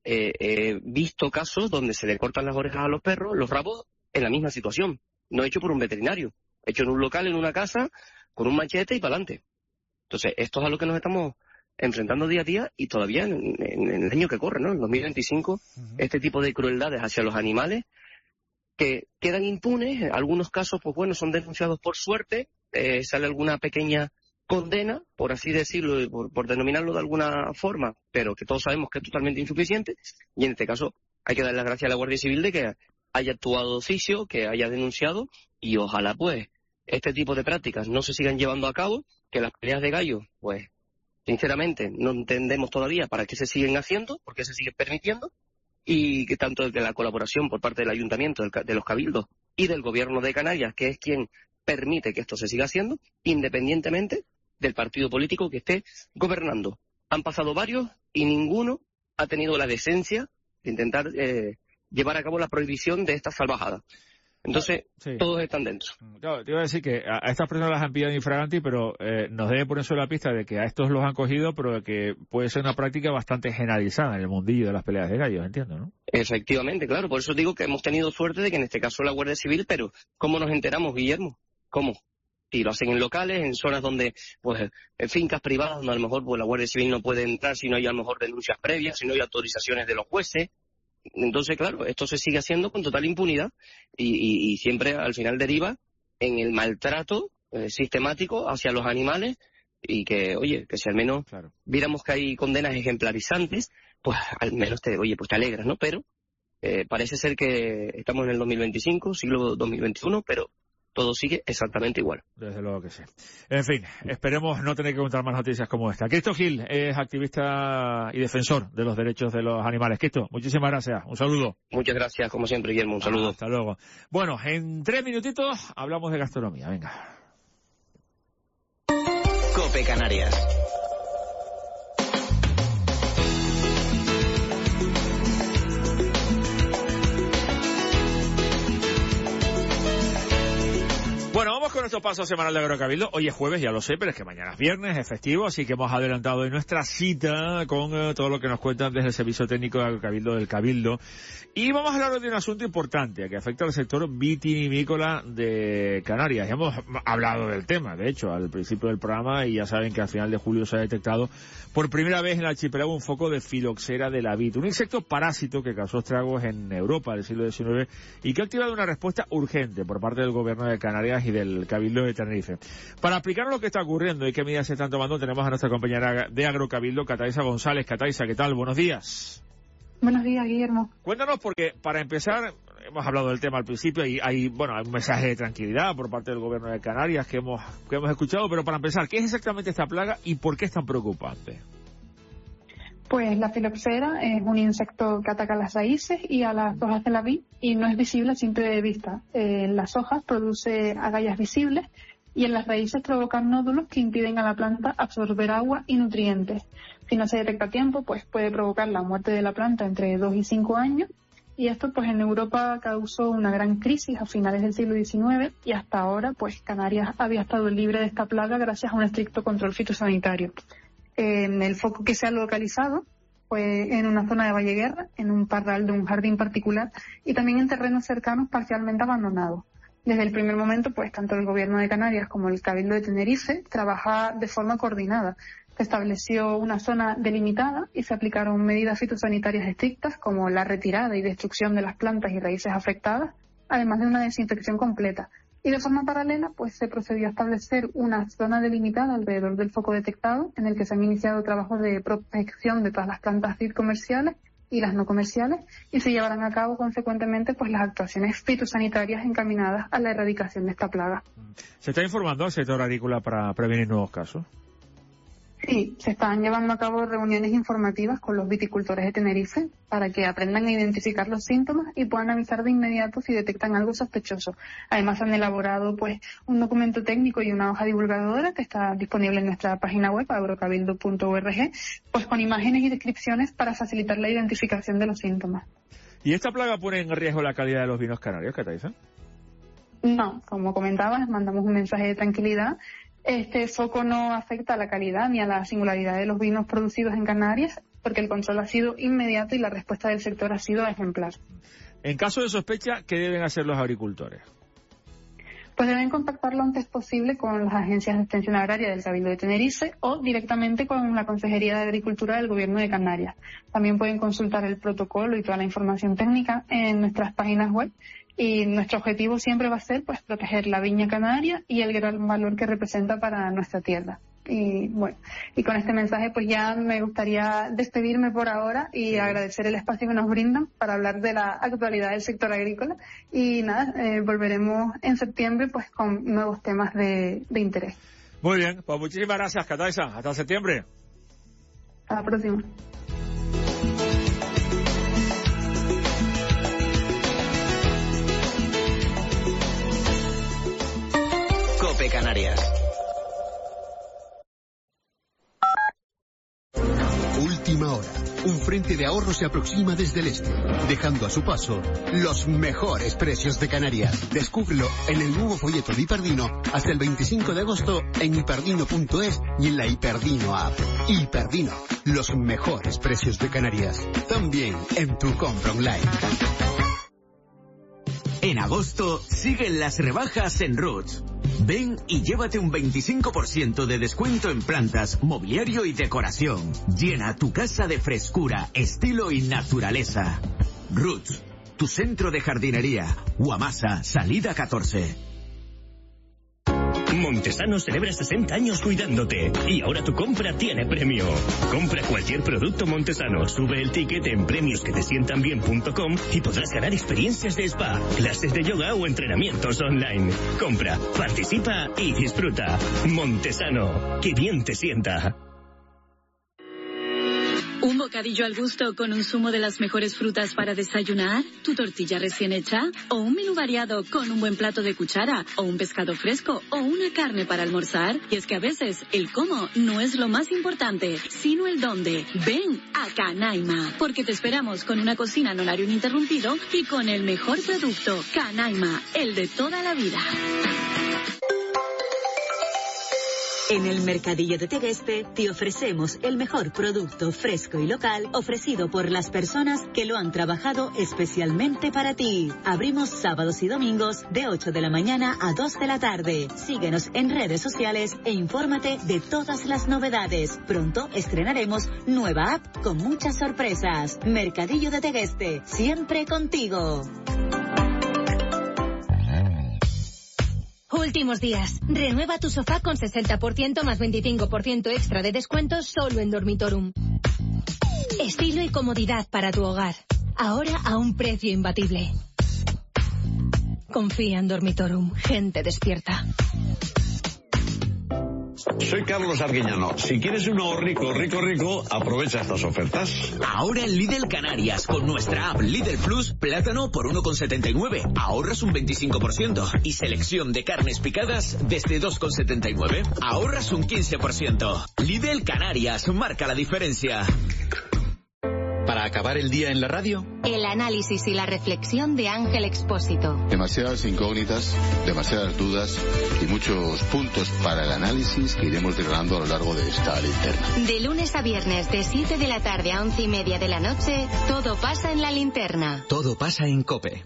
he visto casos donde se le cortan las orejas a los perros, los rabos, en la misma situación, no hecho por un veterinario, hecho en un local, en una casa, con un machete y para adelante. Entonces, esto es a lo que nos estamos enfrentando día a día, y todavía en el año que corre, ¿no? En 2025, este tipo de crueldades hacia los animales que quedan impunes. Algunos casos, pues bueno, son denunciados por suerte, sale alguna pequeña condena, por así decirlo, por denominarlo de alguna forma, pero que todos sabemos que es totalmente insuficiente, y en este caso hay que dar las gracias a la Guardia Civil de que haya actuado de oficio, que haya denunciado, y ojalá pues este tipo de prácticas no se sigan llevando a cabo, que las peleas de gallos, pues sinceramente no entendemos todavía para qué se siguen haciendo, por qué se siguen permitiendo, y que tanto de la colaboración por parte del Ayuntamiento, de los Cabildos y del Gobierno de Canarias, que es quien permite que esto se siga haciendo, independientemente del partido político que esté gobernando. Han pasado varios y ninguno ha tenido la decencia de intentar llevar a cabo la prohibición de esta salvajada. Entonces, todos están dentro. Claro, te iba a decir que a estas personas las han pillado infraganti, pero nos debe poner sobre la pista de que a estos los han cogido, pero de que puede ser una práctica bastante generalizada en el mundillo de las peleas de gallos, entiendo, ¿no? Efectivamente, claro. Por eso digo que hemos tenido suerte de que en este caso la Guardia Civil, pero ¿cómo nos enteramos, Guillermo? ¿Cómo? Y lo hacen en locales, en zonas donde, pues, en fincas privadas, donde a lo mejor pues la Guardia Civil no puede entrar si no hay a lo mejor denuncias previas, si no hay autorizaciones de los jueces. Entonces, claro, esto se sigue haciendo con total impunidad y siempre al final deriva en el maltrato sistemático hacia los animales, y que, oye, que si al menos viéramos que hay condenas ejemplarizantes, pues al menos te alegras, ¿no? Pero parece ser que estamos en el 2025, siglo 2021, pero todo sigue exactamente igual. Desde luego que sí. En fin, esperemos no tener que contar más noticias como esta. Cristo Gil es activista y defensor de los derechos de los animales. Cristo, muchísimas gracias. Un saludo. Muchas gracias, como siempre, Guillermo. Un saludo. Hasta luego. Bueno, en 3 minutitos hablamos de gastronomía. Venga. COPE Canarias. Bueno, vamos con nuestro paso semanal de Agrocabildo. Hoy es jueves, ya lo sé, pero es que mañana es viernes, es festivo, así que hemos adelantado hoy nuestra cita con todo lo que nos cuentan desde el Servicio Técnico de Agrocabildo del Cabildo. Y vamos a hablar de un asunto importante que afecta al sector vitivinícola de Canarias. Ya hemos hablado del tema, de hecho, al principio del programa, y ya saben que al final de julio se ha detectado por primera vez en el archipiélago un foco de filoxera de la vid, un insecto parásito que causó estragos en Europa del siglo XIX y que ha activado una respuesta urgente por parte del Gobierno de Canarias y del Cabildo de Tenerife. Para explicar lo que está ocurriendo y qué medidas se están tomando, tenemos a nuestra compañera de Agrocabildo, Cataisa González. Cataisa, ¿qué tal? Buenos días. Buenos días, Guillermo. Cuéntanos, porque para empezar, hemos hablado del tema al principio y hay un mensaje de tranquilidad por parte del Gobierno de Canarias que hemos escuchado, pero para empezar, ¿qué es exactamente esta plaga y por qué es tan preocupante? Pues la filoxera es un insecto que ataca las raíces y a las hojas de la vid y no es visible a simple vista. En las hojas produce agallas visibles y en las raíces provoca nódulos que impiden a la planta absorber agua y nutrientes. Si no se detecta a tiempo, pues puede provocar la muerte de la planta entre 2 y 5 años. Y esto pues en Europa causó una gran crisis a finales del siglo XIX y hasta ahora pues Canarias había estado libre de esta plaga gracias a un estricto control fitosanitario. El foco que se ha localizado fue en una zona de Valleguerra, en un parral de un jardín particular y también en terrenos cercanos parcialmente abandonados. Desde el primer momento, pues tanto el Gobierno de Canarias como el Cabildo de Tenerife trabaja de forma coordinada. Se estableció una zona delimitada y se aplicaron medidas fitosanitarias estrictas como la retirada y destrucción de las plantas y raíces afectadas, además de una desinfección completa. Y de forma paralela, pues se procedió a establecer una zona delimitada alrededor del foco detectado, en el que se han iniciado trabajos de protección de todas las plantas vid comerciales y las no comerciales, y se llevarán a cabo consecuentemente pues las actuaciones fitosanitarias encaminadas a la erradicación de esta plaga. ¿Se está informando al sector agrícola para prevenir nuevos casos? Sí, se están llevando a cabo reuniones informativas con los viticultores de Tenerife para que aprendan a identificar los síntomas y puedan avisar de inmediato si detectan algo sospechoso. Además han elaborado pues un documento técnico y una hoja divulgadora que está disponible en nuestra página web agrocabildo.org, pues con imágenes y descripciones para facilitar la identificación de los síntomas. ¿Y esta plaga pone en riesgo la calidad de los vinos canarios? ¿Qué te dicen? No, como comentabas, mandamos un mensaje de tranquilidad. Este foco no afecta a la calidad ni a la singularidad de los vinos producidos en Canarias, porque el control ha sido inmediato y la respuesta del sector ha sido ejemplar. En caso de sospecha, ¿qué deben hacer los agricultores? Pues deben contactar lo antes posible con las agencias de extensión agraria del Cabildo de Tenerife o directamente con la Consejería de Agricultura del Gobierno de Canarias. También pueden consultar el protocolo y toda la información técnica en nuestras páginas web. Y nuestro objetivo siempre va a ser pues proteger la viña canaria y el gran valor que representa para nuestra tierra. Y bueno, y con este mensaje pues ya me gustaría despedirme por ahora y agradecer el espacio que nos brindan para hablar de la actualidad del sector agrícola. Y nada, volveremos en septiembre pues con nuevos temas de interés. Muy bien, pues muchísimas gracias, Cataisa. Hasta septiembre. Hasta la próxima. COPE Canarias. Última hora. Un frente de ahorro se aproxima desde el este, dejando a su paso los mejores precios de Canarias. Descúbrelo en el nuevo folleto de Hiperdino hasta el 25 de agosto en hiperdino.es y en la Hiperdino app. Hiperdino, los mejores precios de Canarias. También en tu compra online. En agosto siguen las rebajas en Roots. Ven y llévate un 25% de descuento en plantas, mobiliario y decoración. Llena tu casa de frescura, estilo y naturaleza. Roots, tu centro de jardinería. Guamasa, salida 14. Montesano celebra 60 años cuidándote y ahora tu compra tiene premio. Compra cualquier producto Montesano, sube el ticket en premiosquetesientanbien.com y podrás ganar experiencias de spa, clases de yoga o entrenamientos online. Compra, participa y disfruta. Montesano, que bien te sienta. ¿Un bocadillo al gusto con un zumo de las mejores frutas para desayunar? ¿Tu tortilla recién hecha? ¿O un menú variado con un buen plato de cuchara? ¿O un pescado fresco? ¿O una carne para almorzar? Y es que a veces el cómo no es lo más importante, sino el dónde. Ven a Canaima, porque te esperamos con una cocina en horario ininterrumpido y con el mejor producto. Canaima, el de toda la vida. En el Mercadillo de Tegueste te ofrecemos el mejor producto fresco y local ofrecido por las personas que lo han trabajado especialmente para ti. Abrimos sábados y domingos de 8 de la mañana a 2 de la tarde. Síguenos en redes sociales e infórmate de todas las novedades. Pronto estrenaremos nueva app con muchas sorpresas. Mercadillo de Tegueste, siempre contigo. Últimos días. Renueva tu sofá con 60% más 25% extra de descuento solo en Dormitorum. Estilo y comodidad para tu hogar. Ahora a un precio imbatible. Confía en Dormitorum. Gente despierta. Soy Carlos Arguiñano. Si quieres un ahorrico rico, aprovecha estas ofertas. Ahora en Lidl Canarias, con nuestra app Lidl Plus, plátano por 1,79. Ahorras un 25%. Y selección de carnes picadas desde 2,79. Ahorras un 15%. Lidl Canarias, marca la diferencia. Para acabar el día en la radio, el análisis y la reflexión de Ángel Expósito. Demasiadas incógnitas, demasiadas dudas y muchos puntos para el análisis que iremos desgranando a lo largo de esta linterna. De lunes a viernes, de 7 de la tarde a 11:30 de la noche, todo pasa en la linterna. Todo pasa en COPE.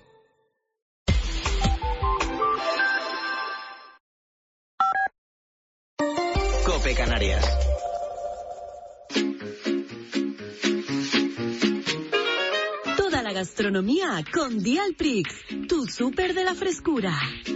COPE Canarias. Gastronomía con Dialprix, tu súper de la frescura.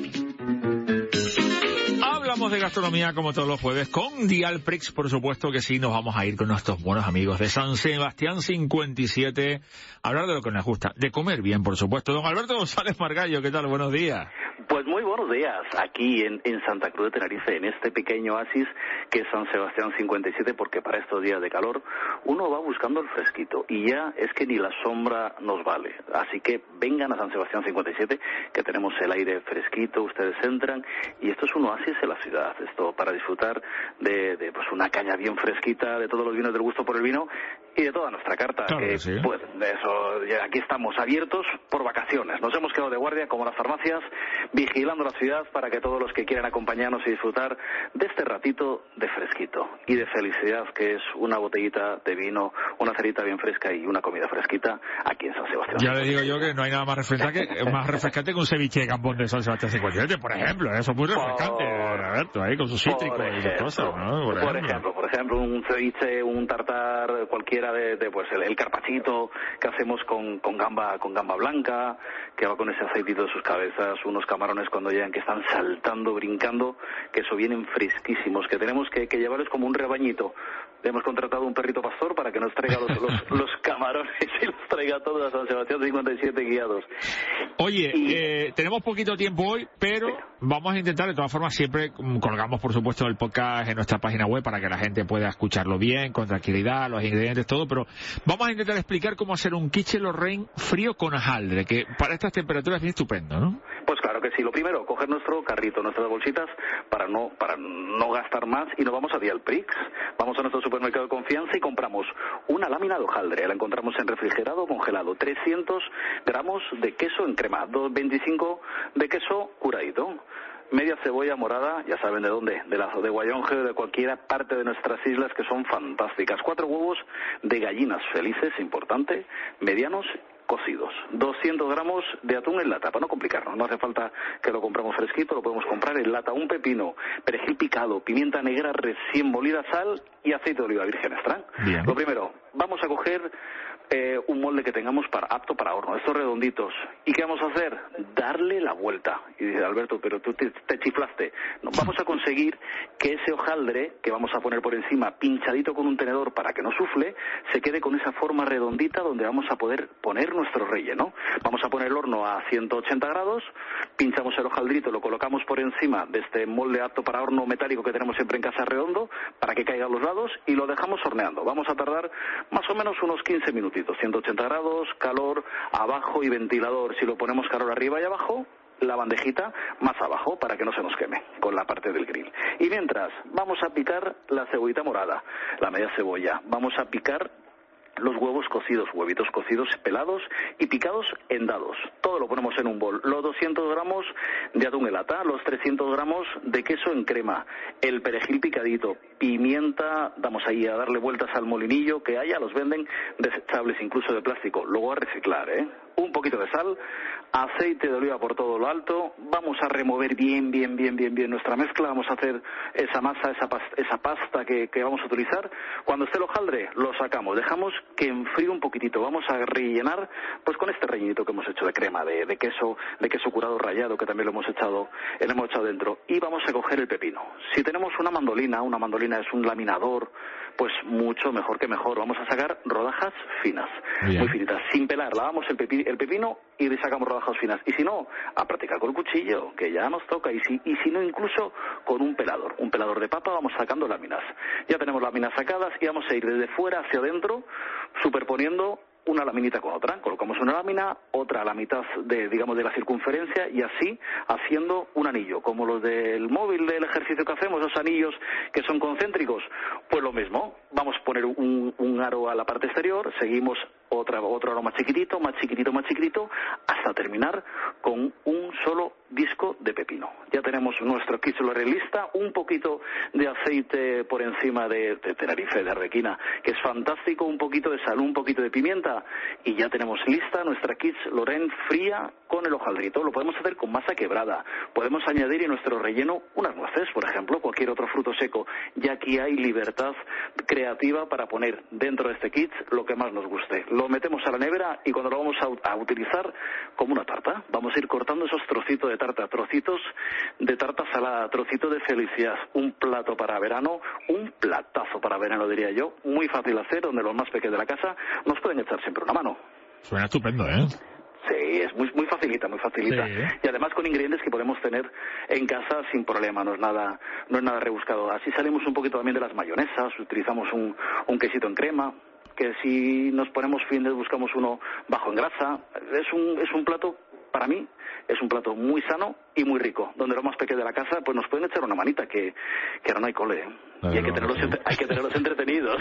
Hablamos de gastronomía como todos los jueves con Dialprix, por supuesto que sí, nos vamos a ir con nuestros buenos amigos de San Sebastián 57 a hablar de lo que nos gusta, de comer bien, por supuesto. Don Alberto González Margallo, ¿qué tal? Buenos días. Pues muy buenos días, aquí en Santa Cruz de Tenerife, en este pequeño oasis que es San Sebastián 57, porque para estos días de calor uno va buscando el fresquito y ya es que ni la sombra nos vale. Así que vengan a San Sebastián 57, que tenemos el aire fresquito, ustedes entran y esto es un oasis en la ciudad, esto para disfrutar de pues una caña bien fresquita, de todos los vinos del gusto por el vino y de toda nuestra carta. Claro que sí. Pues de eso, aquí estamos abiertos por vacaciones, nos hemos quedado de guardia como las farmacias, vigilando la ciudad para que todos los que quieran acompañarnos y disfrutar de este ratito de fresquito y de felicidad, que es una botellita de vino, una cerita bien fresca y una comida fresquita aquí en San Sebastián. Ya le digo yo que no hay nada más refrescante que un ceviche de gambón de San Sebastián 57, por ejemplo. Eso es muy refrescante, Alberto, ahí con sus cítricos y sus cosas, ¿no? Por ejemplo, un ceviche, un tartar, cualquiera de pues el carpachito que hacemos con gamba blanca, que va con ese aceitito de sus cabezas, unos camarones cuando llegan que están saltando, brincando, que eso vienen fresquísimos, que tenemos que llevarles como un rebañito. Le hemos contratado un perrito pastor para que nos traiga los camarones y los traiga todos a San Sebastián 57 guiados. Oye, tenemos poquito tiempo hoy, pero vamos a intentar, de todas formas, siempre colgamos, por supuesto, el podcast en nuestra página web para que la gente pueda escucharlo bien, con tranquilidad, los ingredientes, todo, pero vamos a intentar explicar cómo hacer un quiche Lorraine frío con hojaldre, que para estas temperaturas es bien estupendo, ¿no? Pues claro que sí. Lo primero, coger nuestro carrito, nuestras bolsitas, para no gastar más, y nos vamos a Dialprix. Vamos a nuestro supermercado de confianza y compramos una lámina de hojaldre. La encontramos en refrigerado o congelado. 300 gramos de queso en crema. 225 de queso curadito. Media cebolla morada, ya saben de dónde, de Guayonje o de cualquier parte de nuestras islas, que son fantásticas. 4 huevos de gallinas felices, importante, medianos, cocidos. 200 gramos de atún en lata, para no complicarnos, no hace falta que lo compremos fresquito, lo podemos comprar en lata. Un pepino, perejil picado, pimienta negra recién molida, sal y aceite de oliva virgen extra. Bien. Lo primero, vamos a coger un molde que tengamos apto para horno, estos redonditos. ¿Y qué vamos a hacer? Darle la vuelta. Y dice, Alberto, pero tú te chiflaste. No, vamos a conseguir que ese hojaldre que vamos a poner por encima, pinchadito con un tenedor para que no sufle, se quede con esa forma redondita donde vamos a poder poner nuestro relleno. Vamos a poner el horno a 180 grados, pinchamos el hojaldrito, lo colocamos por encima de este molde apto para horno metálico que tenemos siempre en casa redondo, para que caiga a los lados, y lo dejamos horneando. Vamos a tardar más o menos unos 15 minutitos, 180 grados, calor abajo y ventilador. Si lo ponemos calor arriba y abajo, la bandejita más abajo para que no se nos queme con la parte del grill. Y mientras, vamos a picar la cebollita morada, la media cebolla, vamos a picar los huevos cocidos, huevitos cocidos, pelados y picados en dados. Todo lo ponemos en un bol. Los 200 gramos de atún en lata, los 300 gramos de queso en crema, el perejil picadito, pimienta, damos ahí a darle vueltas al molinillo que haya, los venden desechables, incluso de plástico, luego a reciclar, un poquito de sal, aceite de oliva por todo lo alto. Vamos a remover bien nuestra mezcla. Vamos a hacer esa masa, esa pasta que vamos a utilizar. Cuando esté el hojaldre, lo sacamos, dejamos que enfríe un poquitito. Vamos a rellenar pues con este rellenito que hemos hecho de crema, de queso curado rallado, que también lo hemos echado dentro. Y vamos a coger el pepino. Si tenemos una mandolina es un laminador pues mucho mejor que mejor. Vamos a sacar rodajas finas, muy finitas, sin pelar. Lavamos el pepino y le sacamos rodajas finas. Y si no, a practicar con el cuchillo, que ya nos toca. Y si no, incluso con un pelador de papa, vamos sacando láminas. Ya tenemos láminas sacadas y vamos a ir desde fuera hacia adentro, superponiendo una laminita con otra. Colocamos una lámina, otra a la mitad de la circunferencia, y así haciendo un anillo, como los del móvil del ejercicio que hacemos, esos anillos que son concéntricos. Pues lo mismo, vamos a poner un aro a la parte exterior, seguimos otro aro más chiquitito, hasta terminar con un solo disco de pepino. Ya tenemos nuestro kit lista, un poquito de aceite por encima de Tenerife, de Arbequina, que es fantástico, un poquito de sal, un poquito de pimienta, y ya tenemos lista nuestra Quiche Lorraine fría con el hojaldrito. Lo podemos hacer con masa quebrada, podemos añadir en nuestro relleno unas nueces, por ejemplo, cualquier otro fruto seco, ya aquí hay libertad creativa para poner dentro de este kit lo que más nos guste. Lo metemos a la nevera y cuando lo vamos a utilizar como una tarta, vamos a ir cortando esos trocitos de tarta, trocitos de tarta salada, trocitos de felicidad. Un plato para verano, un platazo para verano, diría yo, muy fácil de hacer, donde los más pequeños de la casa nos pueden echar siempre una mano. Suena estupendo, ¿eh? Sí, es muy facilita. Sí. Y además con ingredientes que podemos tener en casa sin problema, no es nada rebuscado. Así salimos un poquito también de las mayonesas, utilizamos un quesito en crema, que si nos ponemos fines buscamos uno bajo en grasa. Es un plato, para mí, es un plato muy sano y muy rico, donde los más pequeños de la casa pues nos pueden echar una manita, que ahora no hay cole, ¿eh? Y hay que tenerlos entretenidos.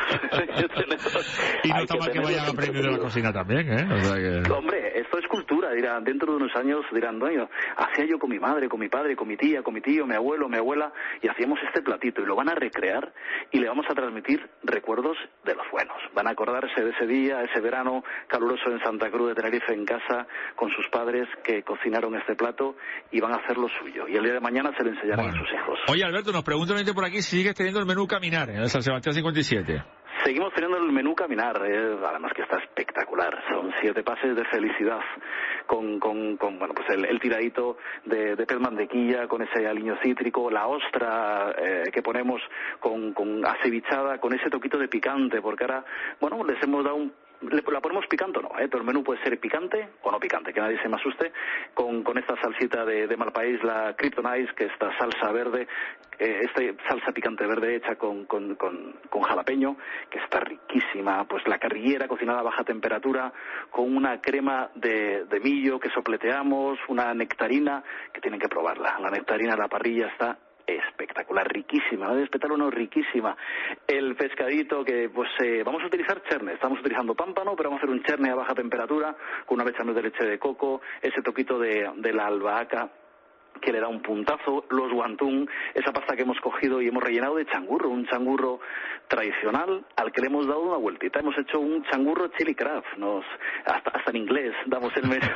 Y no está mal que vayan aprendiendo la cocina también, ¿eh? O sea que... Hombre, esto es cultura, dirán, dentro de unos años dirán, no, hacía yo con mi madre, con mi padre, con mi tía, con mi tío, mi abuelo, mi abuela, y hacíamos este platito, y lo van a recrear y le vamos a transmitir recuerdos de los buenos. Van a acordarse de ese día, ese verano caluroso en Santa Cruz de Tenerife, en casa, con sus padres que cocinaron este plato, y van a hacer lo suyo. Y el día de mañana se lo enseñarán a sus hijos. Oye, Alberto, nos preguntan por aquí si sigues teniendo el menú caminar en el San Sebastián 57. Seguimos teniendo el menú caminar, además que está espectacular. Son 7 pases de felicidad con pues el tiradito de pez mantequilla, con ese aliño cítrico, la ostra que ponemos con acevichada, con ese toquito de picante, porque ahora, les hemos dado la ponemos picante o no, pero el menú puede ser picante o no picante, que nadie se me asuste, con esta salsita de Malpaís, la Krypton Ice, que esta salsa verde, salsa picante verde hecha con jalapeño, que está riquísima, pues la carrillera cocinada a baja temperatura, con una crema de millo que sopleteamos, una nectarina, que tienen que probarla, la nectarina a la parrilla está espectacular, riquísima, riquísima. El pescadito que vamos a utilizar cherne, estamos utilizando pámpano, pero vamos a hacer un cherne a baja temperatura con una bechamel de leche de coco, ese toquito de la albahaca que le da un puntazo, los guantún, esa pasta que hemos cogido y hemos rellenado de changurro, un changurro tradicional al que le hemos dado una vueltita. Hemos hecho un changurro chili crab, hasta en inglés damos el menú,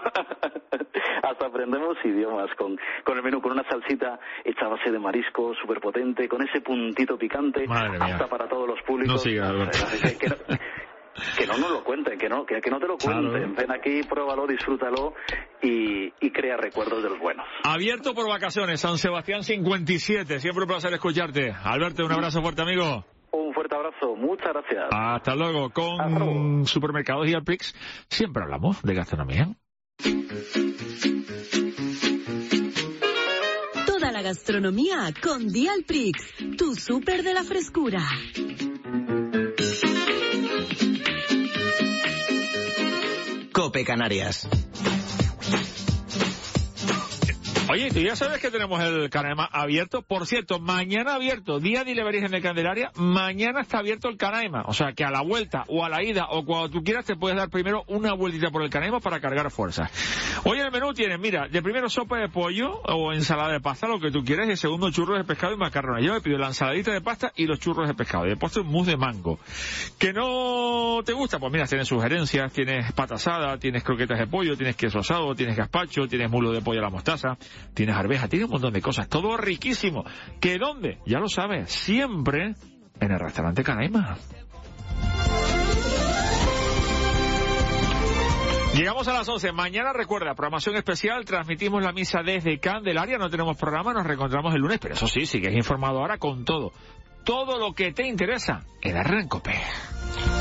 hasta aprendemos idiomas con el menú, con una salsita hecha a base de marisco, súper potente, con ese puntito picante, hasta para todos los públicos. No sigas, que no nos lo cuenten, que no te lo cuenten. Claro. Ven aquí, pruébalo, disfrútalo y crea recuerdos de los buenos. Abierto por vacaciones, San Sebastián 57. Siempre un placer escucharte. Alberto, un abrazo fuerte, amigo. Un fuerte abrazo, muchas gracias. Hasta luego. Con Supermercados Dialprix siempre hablamos de gastronomía. Toda la gastronomía con Dialprix, tu súper de la frescura. Cope Canarias. Oye, ¿tú ya sabes que tenemos el Canaima abierto? Por cierto, mañana abierto, día de la Virgen de Candelaria, mañana está abierto el Canaima. O sea, que a la vuelta o a la ida o cuando tú quieras te puedes dar primero una vueltita por el Canaima para cargar fuerzas. Hoy en el menú tienes, mira, de primero sopa de pollo o ensalada de pasta, lo que tú quieras, y de segundo churros de pescado y macarrones. Yo me pido la ensaladita de pasta y los churros de pescado. Y de postre un mousse de mango. ¿Que no te gusta? Pues mira, tienes sugerencias, tienes pata asada, tienes croquetas de pollo, tienes queso asado, tienes gazpacho, tienes muslo de pollo a la mostaza, tienes arveja, tienes un montón de cosas, todo riquísimo. ¿Que dónde? Ya lo sabes, siempre en el restaurante Canaima. Llegamos a las 11. Mañana, recuerda, programación especial. Transmitimos la misa desde Candelaria. No tenemos programa, nos reencontramos el lunes. Pero eso sí, sigues informado ahora con todo. todo lo que te interesa en Herrera en COPE.